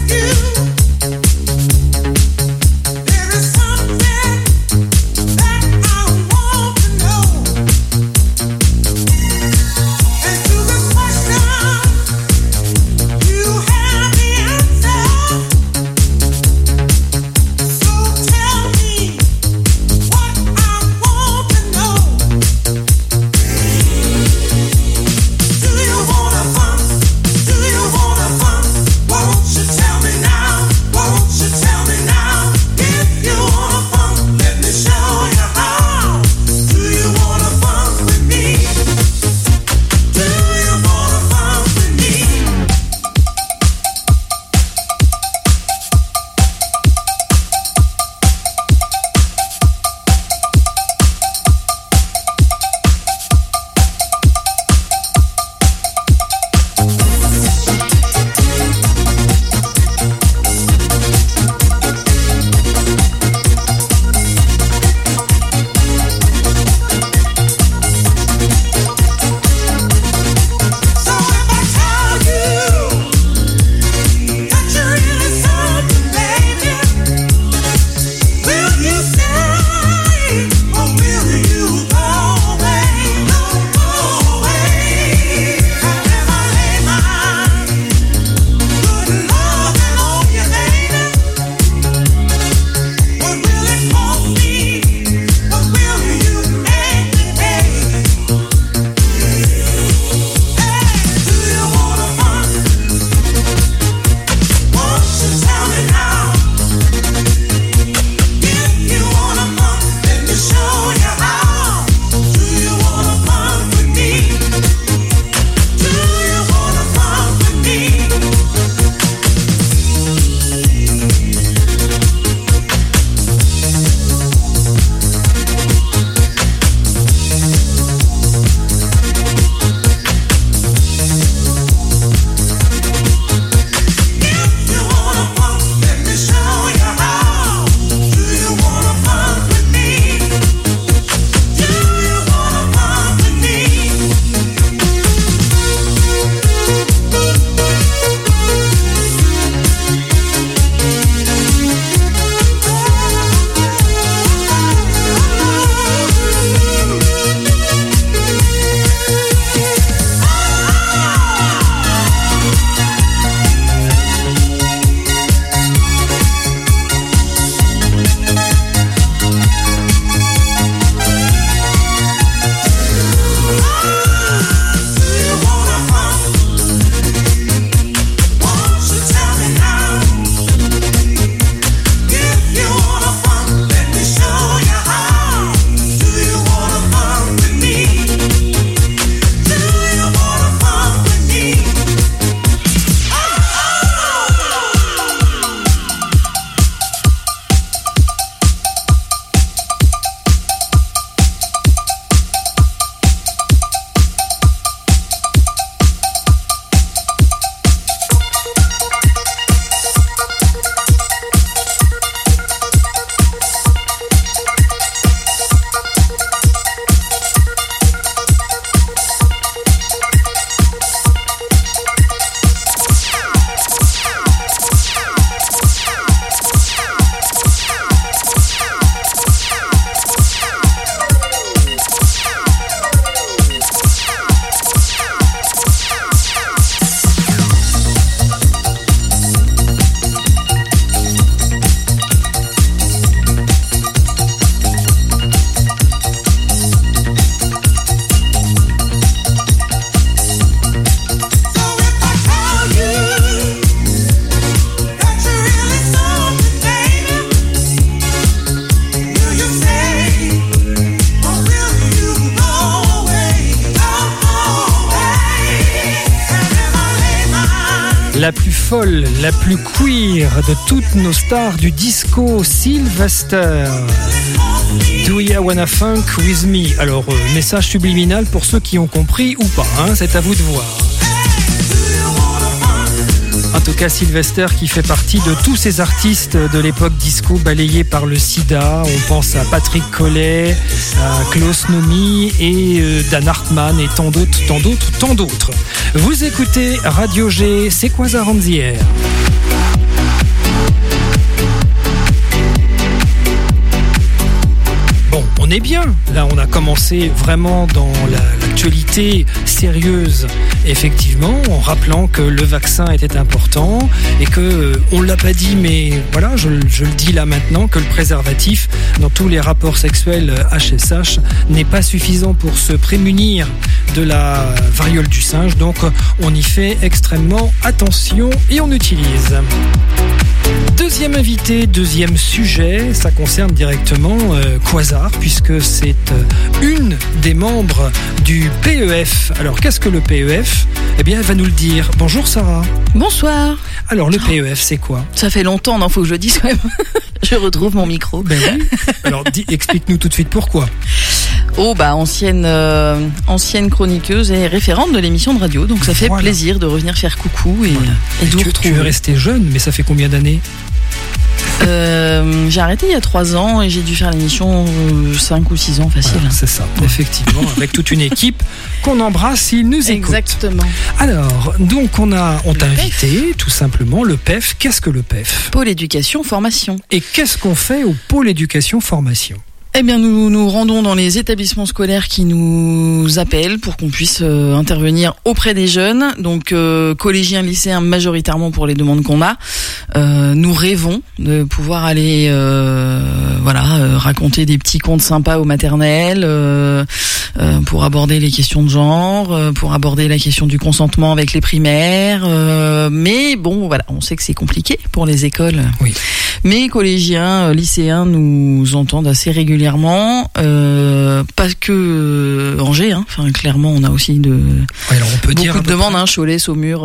folle, la plus queer de toutes nos stars du disco, Sylvester. Do ya wanna funk with me? Alors, message subliminal pour ceux qui ont compris ou pas, hein, c'est à vous de voir. En tout cas, Sylvester qui fait partie de tous ces artistes de l'époque disco balayés par le sida. On pense à Patrick Collet, à Klaus Nomi et Dan Hartmann et tant d'autres. Vous écoutez Radio G, c'est Quasar on the Air. Bon, on est bien. Là, on a commencé vraiment dans l'actualité sérieuse, effectivement, en rappelant que le vaccin était important et que, on l'a pas dit, mais voilà, je le dis là maintenant, que le préservatif dans tous les rapports sexuels HSH n'est pas suffisant pour se prémunir de la variole du singe. Donc, on y fait extrêmement attention et on utilise. Deuxième invité, deuxième sujet, ça concerne directement Quasar, puisque c'est une des membres du PEF. Alors, qu'est-ce que le PEF? Eh bien, elle va nous le dire. Bonjour Sarah. Bonsoir. Alors, le PEF, c'est quoi? Ça fait longtemps, non, faut que je le dise quand même. Je retrouve mon micro. Ben oui. Alors, explique-nous tout de suite pourquoi. Oh, ancienne chroniqueuse et référente de l'émission de radio, donc ça fait plaisir de revenir faire coucou et de vous retrouver. Tu es restée jeune, mais ça fait combien d'années? J'ai arrêté il y a 3 ans et j'ai dû faire l'émission 5 ou 6 ans facile. Voilà, c'est ça, effectivement, avec toute une équipe qu'on embrasse s'ils nous écoutent. Exactement. Alors, donc on t'a invité, tout simplement, le PEF. Qu'est-ce que le PEF? Pôle éducation formation. Et qu'est-ce qu'on fait au pôle éducation formation? Eh bien, nous nous rendons dans les établissements scolaires qui nous appellent pour qu'on puisse intervenir auprès des jeunes. Donc, collégiens, lycéens, majoritairement pour les demandes qu'on a. Nous rêvons de pouvoir aller, raconter des petits contes sympas aux maternelles, pour aborder les questions de genre, pour aborder la question du consentement avec les primaires. Mais bon, voilà, on sait que c'est compliqué pour les écoles. Oui. Mais collégiens, lycéens nous entendent assez régulièrement. Pas que Angers, hein. Enfin, clairement, on a aussi beaucoup de demandes, hein. Cholet, Saumur,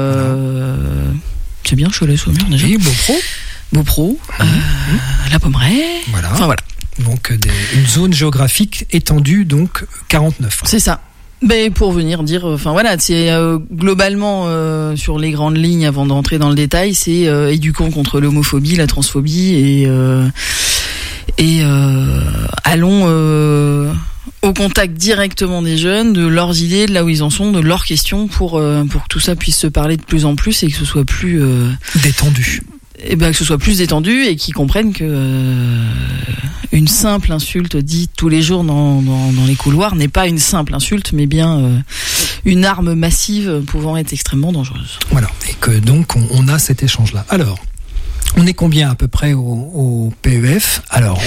c'est bien Cholet, Saumur déjà. Oui, Beaupro, La Pommeraye. Voilà. Enfin voilà. Donc une zone géographique étendue, donc 49. C'est ça. Ben pour venir dire, c'est globalement sur les grandes lignes, avant d'entrer dans le détail, c'est éduquons contre l'homophobie, la transphobie et allons au contact directement des jeunes, de leurs idées, de là où ils en sont, de leurs questions, pour que tout ça puisse se parler de plus en plus et que ce soit plus détendu. Et que ce soit plus détendu et qu'ils comprennent que une simple insulte dite tous les jours dans les couloirs n'est pas une simple insulte, mais bien une arme massive pouvant être extrêmement dangereuse. Voilà, et que donc on a cet échange-là. Alors, on est combien à peu près au PEF? Alors,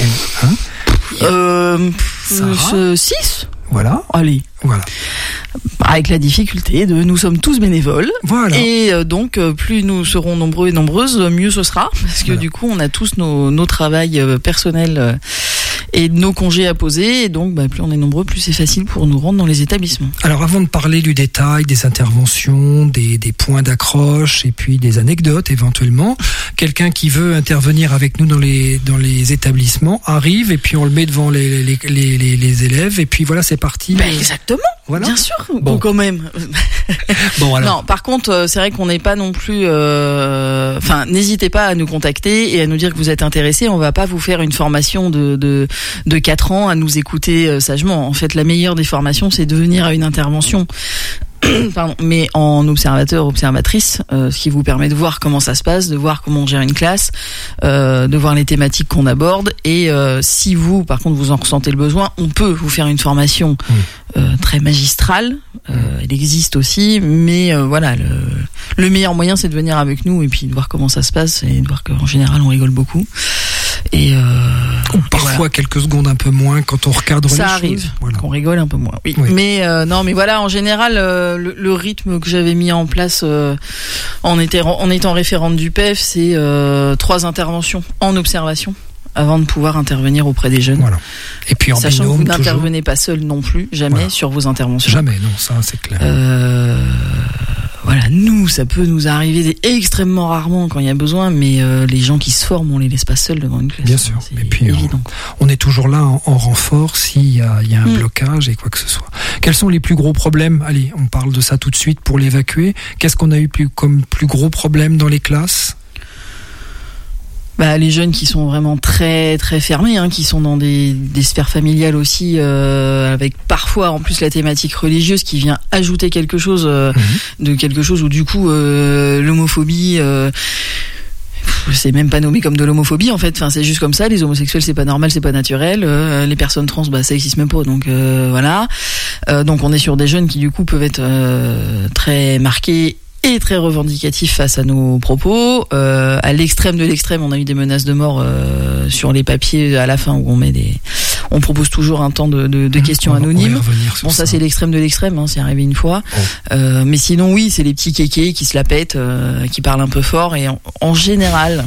6. Voilà. Allez. Voilà. Avec la difficulté nous sommes tous bénévoles. Voilà. Et donc, plus nous serons nombreux et nombreuses, mieux ce sera. Parce que du coup, on a tous nos travails personnels et nos congés à poser. Et donc, plus on est nombreux, plus c'est facile pour nous rendre dans les établissements. Alors, avant de parler du détail, des interventions, des points d'accroche et puis des anecdotes éventuellement, quelqu'un qui veut intervenir avec nous dans les établissements arrive et puis on le met devant les élèves et puis voilà, c'est parti. Exactement. Voilà. Bien sûr. Bon, quand même. Bon, alors. Non, par contre, c'est vrai qu'on n'est pas non plus. N'hésitez pas à nous contacter et à nous dire que vous êtes intéressés. On va pas vous faire une formation de 4 ans à nous écouter sagement. En fait, la meilleure des formations, c'est de venir à une intervention. Pardon, mais en observateur, observatrice, ce qui vous permet de voir comment ça se passe, de voir comment on gère une classe, de voir les thématiques qu'on aborde. Et si vous, par contre, vous en ressentez le besoin, on peut vous faire une formation très magistrale. Elle existe aussi, mais le meilleur moyen, c'est de venir avec nous et puis de voir comment ça se passe et de voir qu'en général, on rigole beaucoup. Et ou parfois quelques secondes un peu moins quand on recadre les choses. Ça arrive, qu'on rigole un peu moins. Oui. Mais mais voilà, en général, le rythme que j'avais mis en place en étant référente du PEF, c'est 3 interventions en observation avant de pouvoir intervenir auprès des jeunes. Voilà. Et puis en sachant binôme, que vous n'intervenez pas seul non plus, jamais sur vos interventions. Jamais, non, ça c'est clair. voilà, nous, ça peut nous arriver extrêmement rarement quand il y a besoin, mais les gens qui se forment, on les laisse pas seuls devant une classe. Bien sûr. C'est Et puis évident. on est toujours là en renfort s'il y a un blocage et quoi que ce soit. Quels sont les plus gros problèmes? Allez, on parle de ça tout de suite pour l'évacuer. Qu'est-ce qu'on a eu comme plus gros problème dans les classes? Les jeunes qui sont vraiment très très fermés, qui sont dans des sphères familiales aussi, avec parfois en plus la thématique religieuse qui vient ajouter quelque chose de quelque chose où du coup l'homophobie. C'est même pas nommé comme de l'homophobie en fait. Enfin, c'est juste comme ça. Les homosexuels, c'est pas normal, c'est pas naturel. Les personnes trans, ça existe même pas. Donc voilà. Donc on est sur des jeunes qui du coup peuvent être très marqués et très revendicatif face à nos propos. À l'extrême de l'extrême, on a eu des menaces de mort sur les papiers à la fin où on propose toujours un temps de questions anonymes. Bon, ça c'est l'extrême de l'extrême, c'est arrivé une fois. Mais sinon oui, c'est les petits kékés qui se la pètent, qui parlent un peu fort et en général,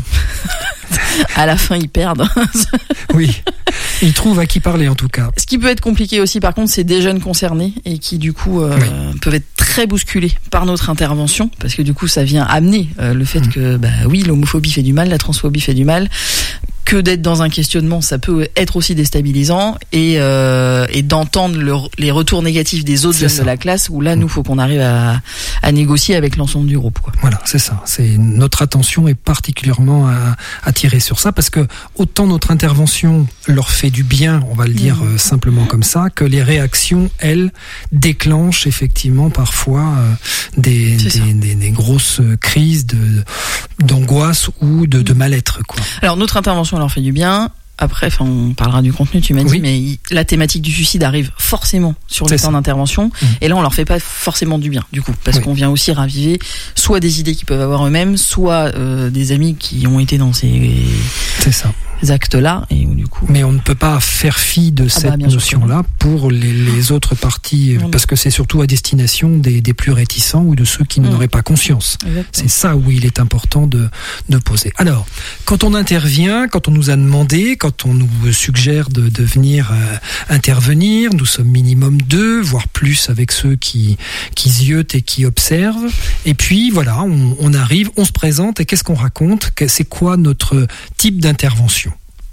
à la fin ils perdent. Oui. Ils trouvent à qui parler en tout cas. Ce qui peut être compliqué aussi par contre, c'est des jeunes concernés et qui du coup peuvent être très bousculés par notre intervention parce que du coup ça vient amener le fait que oui, l'homophobie fait du mal, la transphobie fait du mal, que d'être dans un questionnement ça peut être aussi déstabilisant et d'entendre les retours négatifs des autres jeunes de la classe où là nous faut qu'on arrive à négocier avec l'ensemble du groupe, quoi. Voilà, c'est ça, notre attention est particulièrement attirée sur ça parce que autant notre intervention leur fait du bien, on va le dire simplement comme ça, que les réactions elles déclenchent effectivement parfois des grosses crises d'angoisse ou de mal-être, quoi. Alors notre intervention leur fait du bien. Après, on parlera du contenu, tu m'as dit, mais la thématique du suicide arrive forcément sur le temps d'intervention. Et là, on leur fait pas forcément du bien, du coup, parce qu'on vient aussi raviver soit des idées qu'ils peuvent avoir eux-mêmes, soit des amis qui ont été dans ces actes-là. Et du coup. Mais on ne peut pas faire fi de cette notion-là pour les autres parties, parce que c'est surtout à destination des plus réticents ou de ceux qui n'en auraient pas conscience. Exactement. C'est ça où il est important de poser. Alors, quand on intervient, quand on nous a demandé, quand on nous suggère de venir intervenir, nous sommes minimum 2, voire plus avec ceux qui ziotent et qui observent. Et puis voilà, on arrive, on se présente et qu'est-ce qu'on raconte? C'est quoi notre type d'intervention?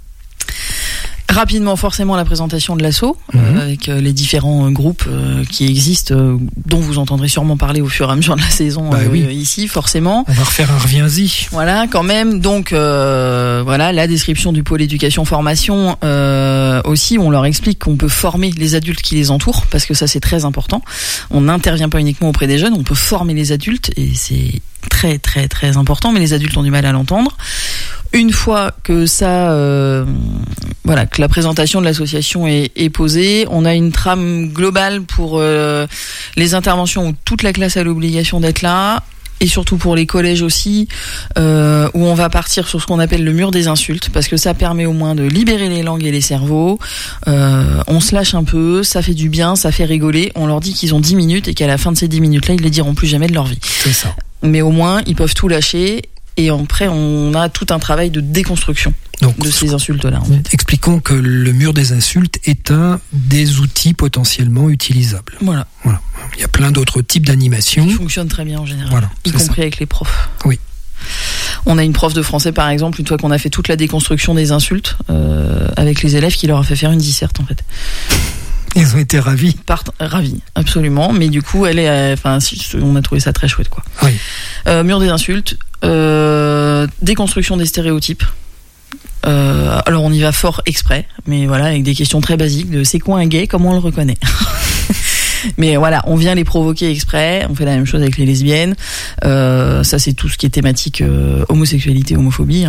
Rapidement, forcément, la présentation de l'asso, avec les différents groupes qui existent, dont vous entendrez sûrement parler au fur et à mesure de la saison ici, forcément. On va refaire un reviens-y. Voilà, quand même. Donc, la description du pôle éducation-formation aussi, on leur explique qu'on peut former les adultes qui les entourent, parce que ça, c'est très important. On n'intervient pas uniquement auprès des jeunes, on peut former les adultes, et c'est très, très, très important, mais les adultes ont du mal à l'entendre. Une fois que ça, que la présentation de l'association est posée, on a une trame globale pour les interventions où toute la classe a l'obligation d'être là, et surtout pour les collèges aussi, où on va partir sur ce qu'on appelle le mur des insultes, parce que ça permet au moins de libérer les langues et les cerveaux. On se lâche un peu, ça fait du bien, ça fait rigoler. On leur dit qu'ils ont 10 minutes et qu'à la fin de ces 10 minutes-là, ils les diront plus jamais de leur vie. C'est ça. Mais au moins, ils peuvent tout lâcher. Et après, on a tout un travail de déconstruction de ces insultes-là. En fait. Expliquons que le mur des insultes est un des outils potentiellement utilisables. Voilà. Il y a plein d'autres types d'animations. Qui fonctionnent très bien en général, y compris avec les profs. Oui. On a une prof de français, par exemple, une fois qu'on a fait toute la déconstruction des insultes avec les élèves, qui leur a fait faire une disserte, en fait. Ils ont été ravis. Ravis, absolument. Mais du coup, on a trouvé ça très chouette, quoi. Oui. Mur des insultes, déconstruction des stéréotypes. Alors on y va fort exprès, mais voilà, avec des questions très basiques de c'est quoi un gay, comment on le reconnaît. Mais voilà, on vient les provoquer exprès. On fait la même chose avec les lesbiennes. Ça, c'est tout ce qui est thématique homosexualité, homophobie.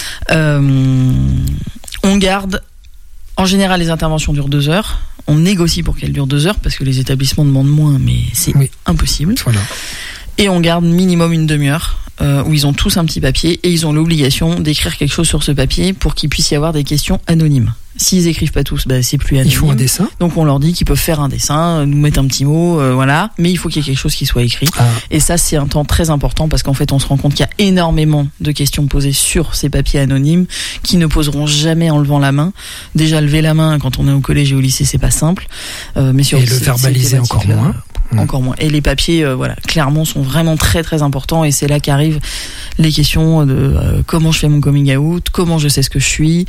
On garde. En général, les interventions durent 2 heures. On négocie pour qu'elles durent 2 heures parce que les établissements demandent moins, mais c'est impossible. Voilà. Et on garde minimum une demi-heure où ils ont tous un petit papier et ils ont l'obligation d'écrire quelque chose sur ce papier pour qu'il puisse y avoir des questions anonymes. S'ils écrivent pas tous, c'est plus anonyme. Ils font un dessin. Donc on leur dit qu'ils peuvent faire un dessin, nous mettre un petit mot, mais il faut qu'il y ait quelque chose qui soit écrit. Et ça, c'est un temps très important parce qu'en fait, on se rend compte qu'il y a énormément de questions posées sur ces papiers anonymes qui ne poseront jamais en levant la main. Déjà, lever la main quand on est au collège et au lycée, c'est pas simple. Mais sur et le verbaliser encore moins. Encore moins. Et les papiers, clairement, sont vraiment très très importants. Et c'est là qu'arrivent les questions de comment je fais mon coming out, comment je sais ce que je suis,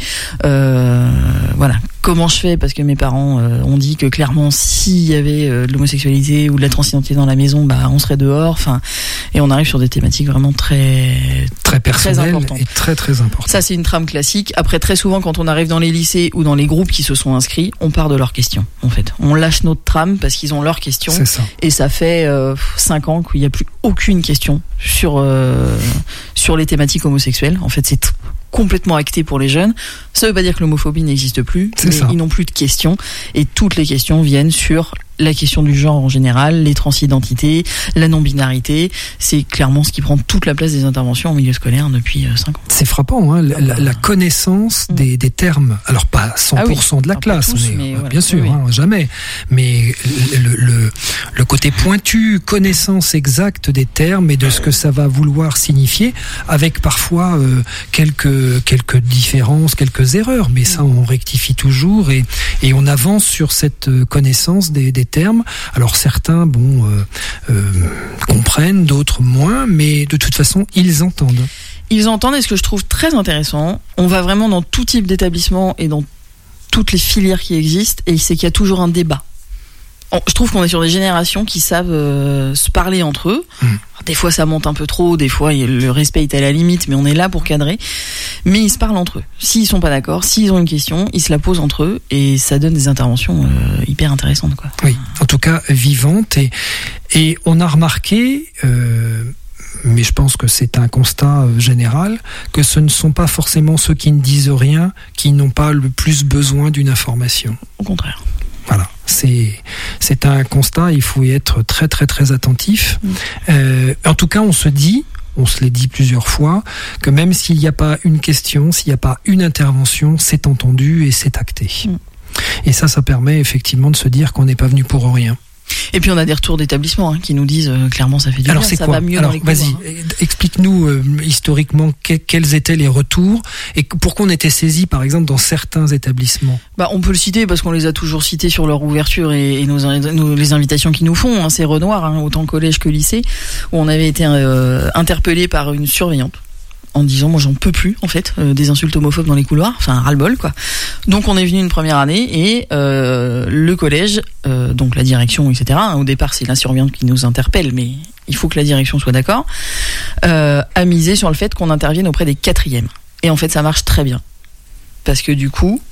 comment je fais, parce que mes parents ont dit que clairement, s'il y avait de l'homosexualité ou de la transidentité dans la maison, on serait dehors. Et on arrive sur des thématiques vraiment très personnelles importantes. Et très très importantes. Ça, c'est une trame classique. Après, très souvent, quand on arrive dans les lycées ou dans les groupes qui se sont inscrits, on part de leurs questions. En fait, on lâche notre trame parce qu'ils ont leurs questions. C'est ça. Et ça fait 5 ans qu'il n'y a plus aucune question sur les thématiques homosexuelles. En fait, c'est complètement acté pour les jeunes. Ça veut pas dire que l'homophobie n'existe plus, mais ils n'ont plus de questions. Et toutes les questions viennent sur la question du genre en général, les transidentités, la non-binarité. C'est clairement ce qui prend toute la place des interventions en milieu scolaire depuis 5 ans. C'est frappant, hein, la connaissance des termes. Alors pas 100% de la classe, bien sûr, jamais. Mais le côté pointu, connaissance exacte des termes et de ce que ça va vouloir signifier, avec parfois quelques différences, quelques erreurs. Mais ça, on rectifie toujours et on avance sur cette connaissance des termes. Alors certains comprennent, d'autres moins, mais de toute façon ils entendent. Ils entendent, et ce que je trouve très intéressant, on va vraiment dans tout type d'établissement et dans toutes les filières qui existent, et c'est qu'il y a toujours un débat. Je trouve qu'on est sur des générations qui savent se parler entre eux. Des fois ça monte un peu trop, des fois le respect est à la limite, mais on est là pour cadrer. Mais ils se parlent entre eux. S'ils sont pas d'accord, s'ils ont une question, ils se la posent entre eux, et ça donne des interventions hyper intéressantes, quoi. Oui, en tout cas vivantes, et on a remarqué, mais je pense que c'est un constat général, que ce ne sont pas forcément ceux qui ne disent rien qui n'ont pas le plus besoin d'une information. Au contraire. Voilà, c'est un constat, il faut y être très très très attentif. En tout cas, on se l'est dit plusieurs fois, que même s'il n'y a pas une question, s'il n'y a pas une intervention, c'est entendu et c'est acté. Et ça permet effectivement de se dire qu'on n'est pas venu pour rien. Et puis on a des retours d'établissement qui nous disent clairement ça fait du bien, ça va mieux dans les cours. Vas-y, explique-nous historiquement quels étaient les retours et pourquoi on était saisi par exemple dans certains établissements. On peut le citer parce qu'on les a toujours cités sur leur ouverture et les invitations qu'ils nous font. C'est Renoir, autant collège que lycée, où on avait été interpellé par une surveillante en disant moi j'en peux plus en fait des insultes homophobes dans les couloirs, ras-le-bol quoi. Donc on est venu une première année et le collège, donc la direction etc. Au départ c'est la surveillante qui nous interpelle, mais il faut que la direction soit d'accord, a misé sur le fait qu'on intervienne auprès des 4e. Et en fait ça marche très bien parce que du coup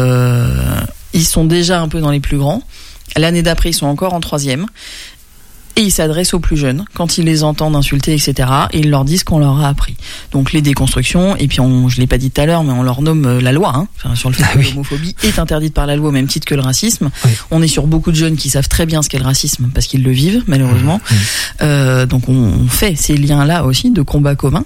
ils sont déjà un peu dans les plus grands. L'année d'après ils sont encore en 3e. Et ils s'adressent aux plus jeunes quand ils les entendent insulter, etc. Et ils leur disent qu'on leur a appris. Donc les déconstructions, et puis je l'ai pas dit tout à l'heure, mais on leur nomme la loi, sur le fait que l'homophobie est interdite par la loi au même titre que le racisme. Oui. On est sur beaucoup de jeunes qui savent très bien ce qu'est le racisme parce qu'ils le vivent malheureusement. Donc on fait ces liens-là aussi de combat commun.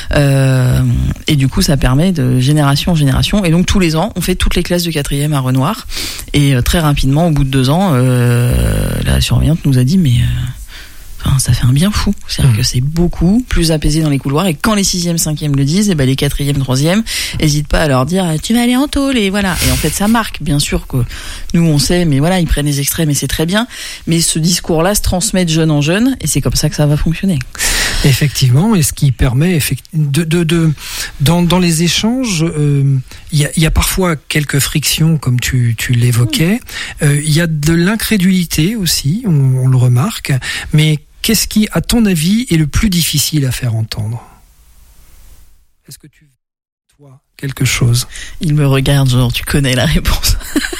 Et du coup ça permet de génération en génération. Et donc tous les ans, on fait toutes les classes de 4e à Renoir. Et très rapidement, au bout de 2 ans, la surveillante nous a dit mais ça fait un bien fou. C'est-à-dire que c'est beaucoup plus apaisé dans les couloirs, et quand les 6e, 5e le disent, les 4e, 3e hésitent pas à leur dire tu vas aller en tôle, et voilà. Et en fait ça marque, bien sûr que nous on sait, mais voilà, ils prennent les extrêmes et c'est très bien, mais ce discours-là se transmet de jeune en jeune, et c'est comme ça que ça va fonctionner. Effectivement, et ce qui permet dans les échanges, il y a parfois quelques frictions comme tu l'évoquais. Il y a de l'incrédulité aussi, on le remarque. Mais qu'est-ce qui, à ton avis, est le plus difficile à faire entendre ? Est-ce que tu vois quelque chose ? Il me regarde, genre tu connais la réponse.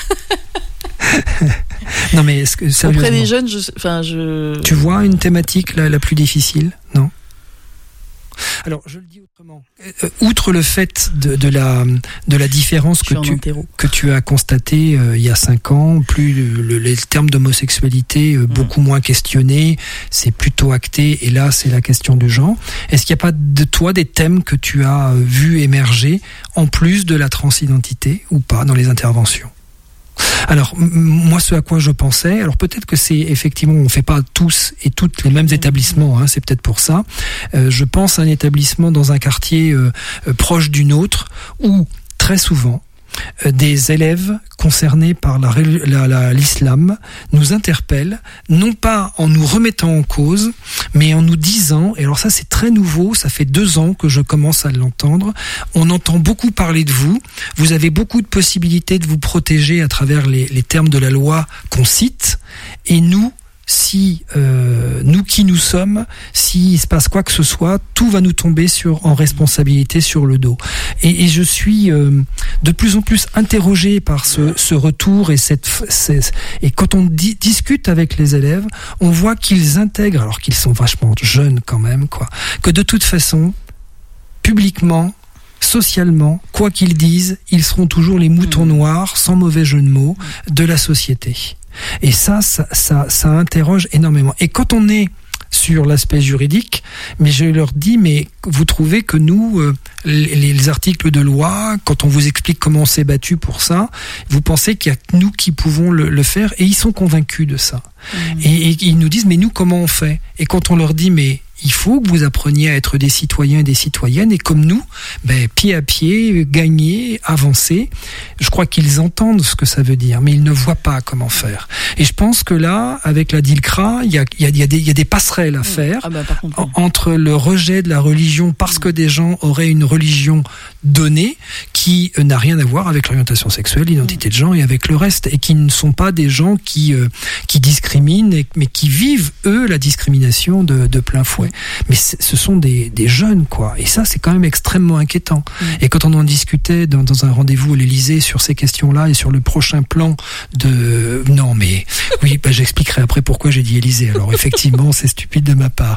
Non mais est-ce que sérieusement, auprès des jeunes, tu vois une thématique la plus difficile ? Non. Alors je le dis autrement. Outre le fait de la différence que tu as constaté il y a 5 ans, plus les termes d'homosexualité beaucoup moins questionnés, c'est plutôt acté, et là c'est la question du genre. Est-ce qu'il n'y a pas de toi des thèmes que tu as vu émerger en plus de la transidentité ou pas dans les interventions ? Alors moi ce à quoi je pensais, alors peut-être que c'est effectivement, on fait pas tous et toutes les mêmes établissements, c'est peut-être pour ça. Je pense à un établissement dans un quartier proche d'une autre où très souvent des élèves concernés par l'islam nous interpellent, non pas en nous remettant en cause, mais en nous disant, et alors ça c'est très nouveau, ça fait 2 ans que je commence à l'entendre, on entend beaucoup parler de vous, vous avez beaucoup de possibilités de vous protéger à travers les termes de la loi qu'on cite, et nous, nous qui nous sommes, s'il se passe quoi que ce soit, tout va nous tomber en responsabilité sur le dos. Et je suis de plus en plus interrogé par ce retour et et quand on discute avec les élèves, on voit qu'ils intègrent, alors qu'ils sont vachement jeunes quand même, que de toute façon, publiquement, socialement, quoi qu'ils disent, ils seront toujours les moutons noirs, sans mauvais jeu de mots, de la société. Et ça interroge énormément. Et quand on est sur l'aspect juridique, mais je leur dis, mais vous trouvez que nous, les articles de loi, quand on vous explique comment on s'est battu pour ça, vous pensez qu'il y a que nous qui pouvons le faire, et ils sont convaincus de ça. Et ils nous disent, mais nous, comment on fait? Et quand on leur dit, mais il faut que vous appreniez à être des citoyens et des citoyennes, et comme nous, pied à pied, gagner, avancer. Je crois qu'ils entendent ce que ça veut dire, mais ils ne voient pas comment faire. Et je pense que là, avec la DILCRA, il y a des passerelles à faire entre le rejet de la religion parce que des gens auraient une religion donnée qui n'a rien à voir avec l'orientation sexuelle, l'identité de genre et avec le reste, et qui ne sont pas des gens qui discriminent, mais qui vivent, eux, la discrimination de plein fouet. Mais ce sont des jeunes, quoi. Et ça, c'est quand même extrêmement inquiétant. Et quand on en discutait dans un rendez-vous à l'Élysée sur ces questions-là et sur le prochain plan de... Non, mais... Oui, j'expliquerai après pourquoi j'ai dit Élysée. Alors, effectivement, c'est stupide de ma part.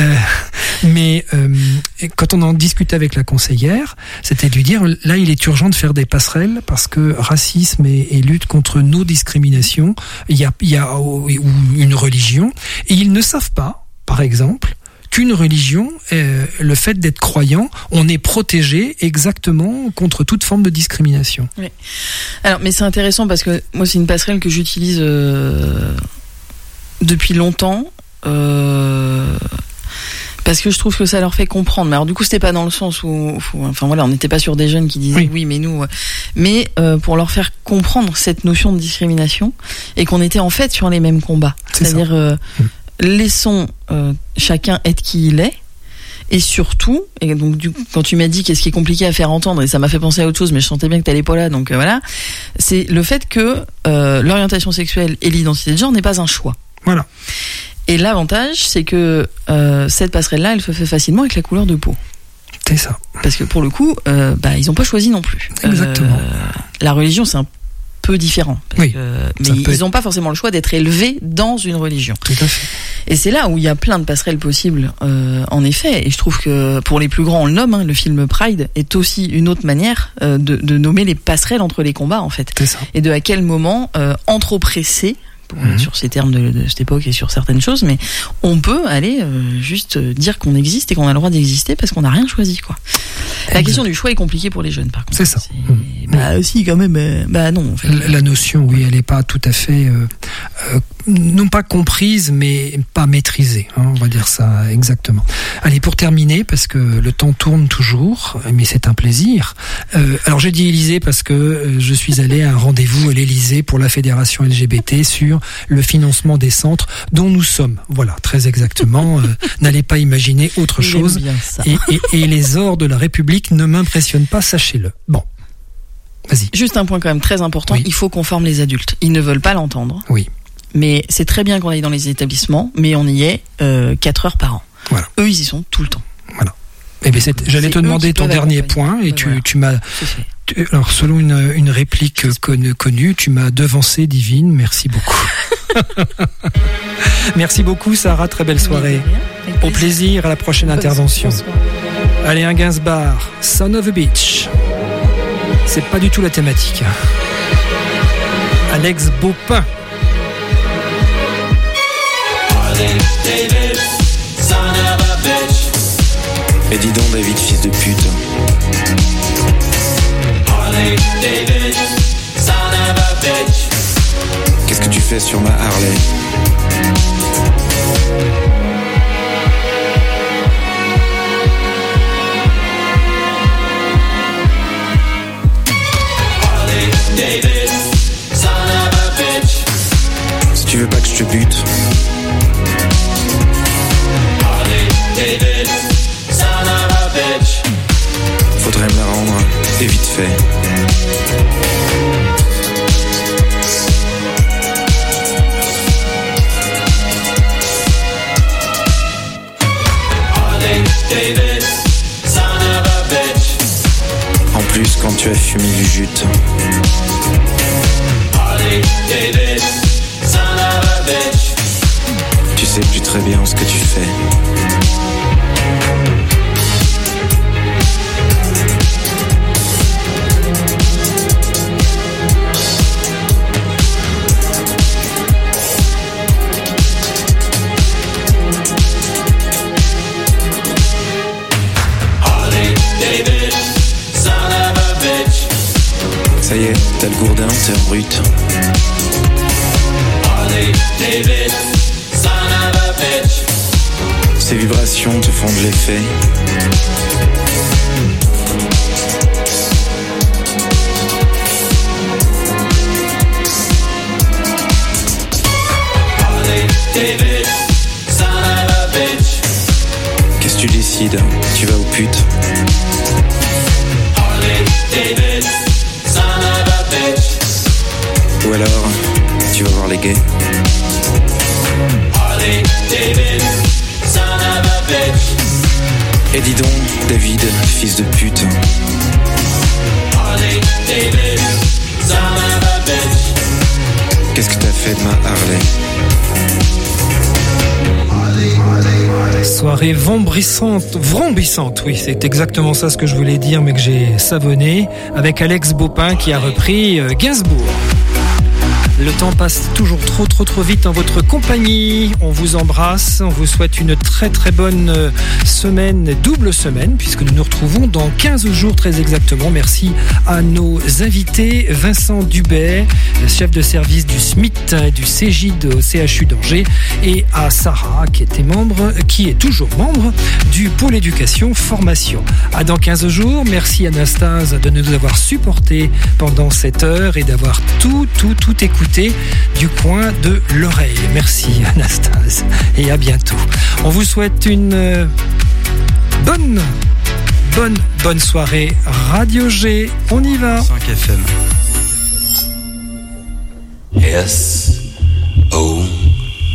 Mais quand on en discutait avec la conseillère, c'était de lui dire, là, il est urgent de faire des passerelles parce que racisme et lutte contre nos discriminations, il y a une religion. Et ils ne savent pas, par exemple, qu'une religion, le fait d'être croyant, on est protégé exactement contre toute forme de discrimination. Oui. Alors, mais c'est intéressant parce que moi, c'est une passerelle que j'utilise depuis longtemps. Parce que je trouve que ça leur fait comprendre. Mais alors du coup, c'était pas dans le sens où enfin voilà, on n'était pas sur des jeunes qui disaient oui mais nous, mais pour leur faire comprendre cette notion de discrimination et qu'on était en fait sur les mêmes combats. C'est-à-dire laissons chacun être qui il est. Et surtout, et donc quand tu m'as dit qu'est-ce qui est compliqué à faire entendre, et ça m'a fait penser à autre chose, mais je sentais bien que t'allais pas là, donc voilà, c'est le fait que l'orientation sexuelle et l'identité de genre n'est pas un choix. Voilà. Et l'avantage, c'est que cette passerelle-là, elle se fait facilement avec la couleur de peau. C'est ça. Parce que pour le coup, ils n'ont pas choisi non plus. Exactement. La religion, c'est un peu différent. Oui. Mais ils n'ont pas forcément le choix d'être élevés dans une religion. Tout à fait. Et c'est là où il y a plein de passerelles possibles, en effet. Et je trouve que pour les plus grands, on le nomme, le film Pride est aussi une autre manière de nommer les passerelles entre les combats, en fait. C'est ça. Et de à quel moment, entre oppressés, sur ces termes de cette époque et sur certaines choses, mais on peut aller juste dire qu'on existe et qu'on a le droit d'exister parce qu'on n'a rien choisi, quoi. La question du choix est compliquée pour les jeunes, par contre. C'est ça. Si, quand même. Non. En fait. La notion, oui, elle n'est pas tout à fait, non pas comprise, mais pas maîtrisée. On va dire ça exactement. Allez, pour terminer, parce que le temps tourne toujours, mais c'est un plaisir. Alors j'ai dit Élysée parce que je suis allé à un rendez-vous à l'Élysée pour la fédération LGBT sur le financement des centres dont nous sommes. Voilà, très exactement. N'allez pas imaginer autre chose. Et les ors de la République ne m'impressionnent pas, sachez-le. Bon. Vas-y. Juste un point quand même très important, il faut qu'on forme les adultes. Ils ne veulent pas l'entendre. Oui. Mais c'est très bien qu'on aille dans les établissements, mais on y est 4 heures par an. Voilà. Eux, ils y sont tout le temps. Voilà. Eh bien, j'allais te demander ton dernier point, et tu m'as... Alors, selon une réplique connue, tu m'as devancé, Divine. Merci beaucoup. Merci beaucoup, Sarah. Très belle soirée. Au plaisir, à la prochaine intervention. Bonsoir. Allez, un Gainsbourg, Son of a Bitch. C'est pas du tout la thématique. Alex Baupin. David, son of a bitch. Et dis donc, David, fils de pute. Harley David, son of a bitch. Qu'est-ce que tu fais sur ma Harley? t'as le gourdin, t'es en brut. Harley David, son of a bitch. Ces vibrations te font de l'effet. Harley David, son of a bitch. Qu'est-ce que tu décides? Tu vas aux putes? Harley David, son of a bitch. Ou alors, tu vas voir les gays? Harley David, son of a bitch. Et dis donc, David, fils de pute. Harley David, son of a bitch. Qu'est-ce que t'as fait de ma Harley? Soirée vrombissante, oui, c'est exactement ça ce que je voulais dire, mais que j'ai savonné, avec Alex Baupin qui a repris Gainsbourg. Le temps passe toujours trop vite en votre compagnie. On vous embrasse, on vous souhaite une très bonne semaine, double semaine, puisque nous nous retrouvons dans 15 jours très exactement. Merci à nos invités, Vincent Dubet, chef de service du SMIT et du CGID au CHU d'Angers, et à Sarah, qui est toujours membre du pôle éducation formation. À dans 15 jours. Merci Anastase de nous avoir supportés pendant cette heure et d'avoir tout écouté du coin de l'oreille. Merci Anastase et à bientôt. On vous souhaite une bonne soirée. Radio G, on y va. 5 FM. Yes.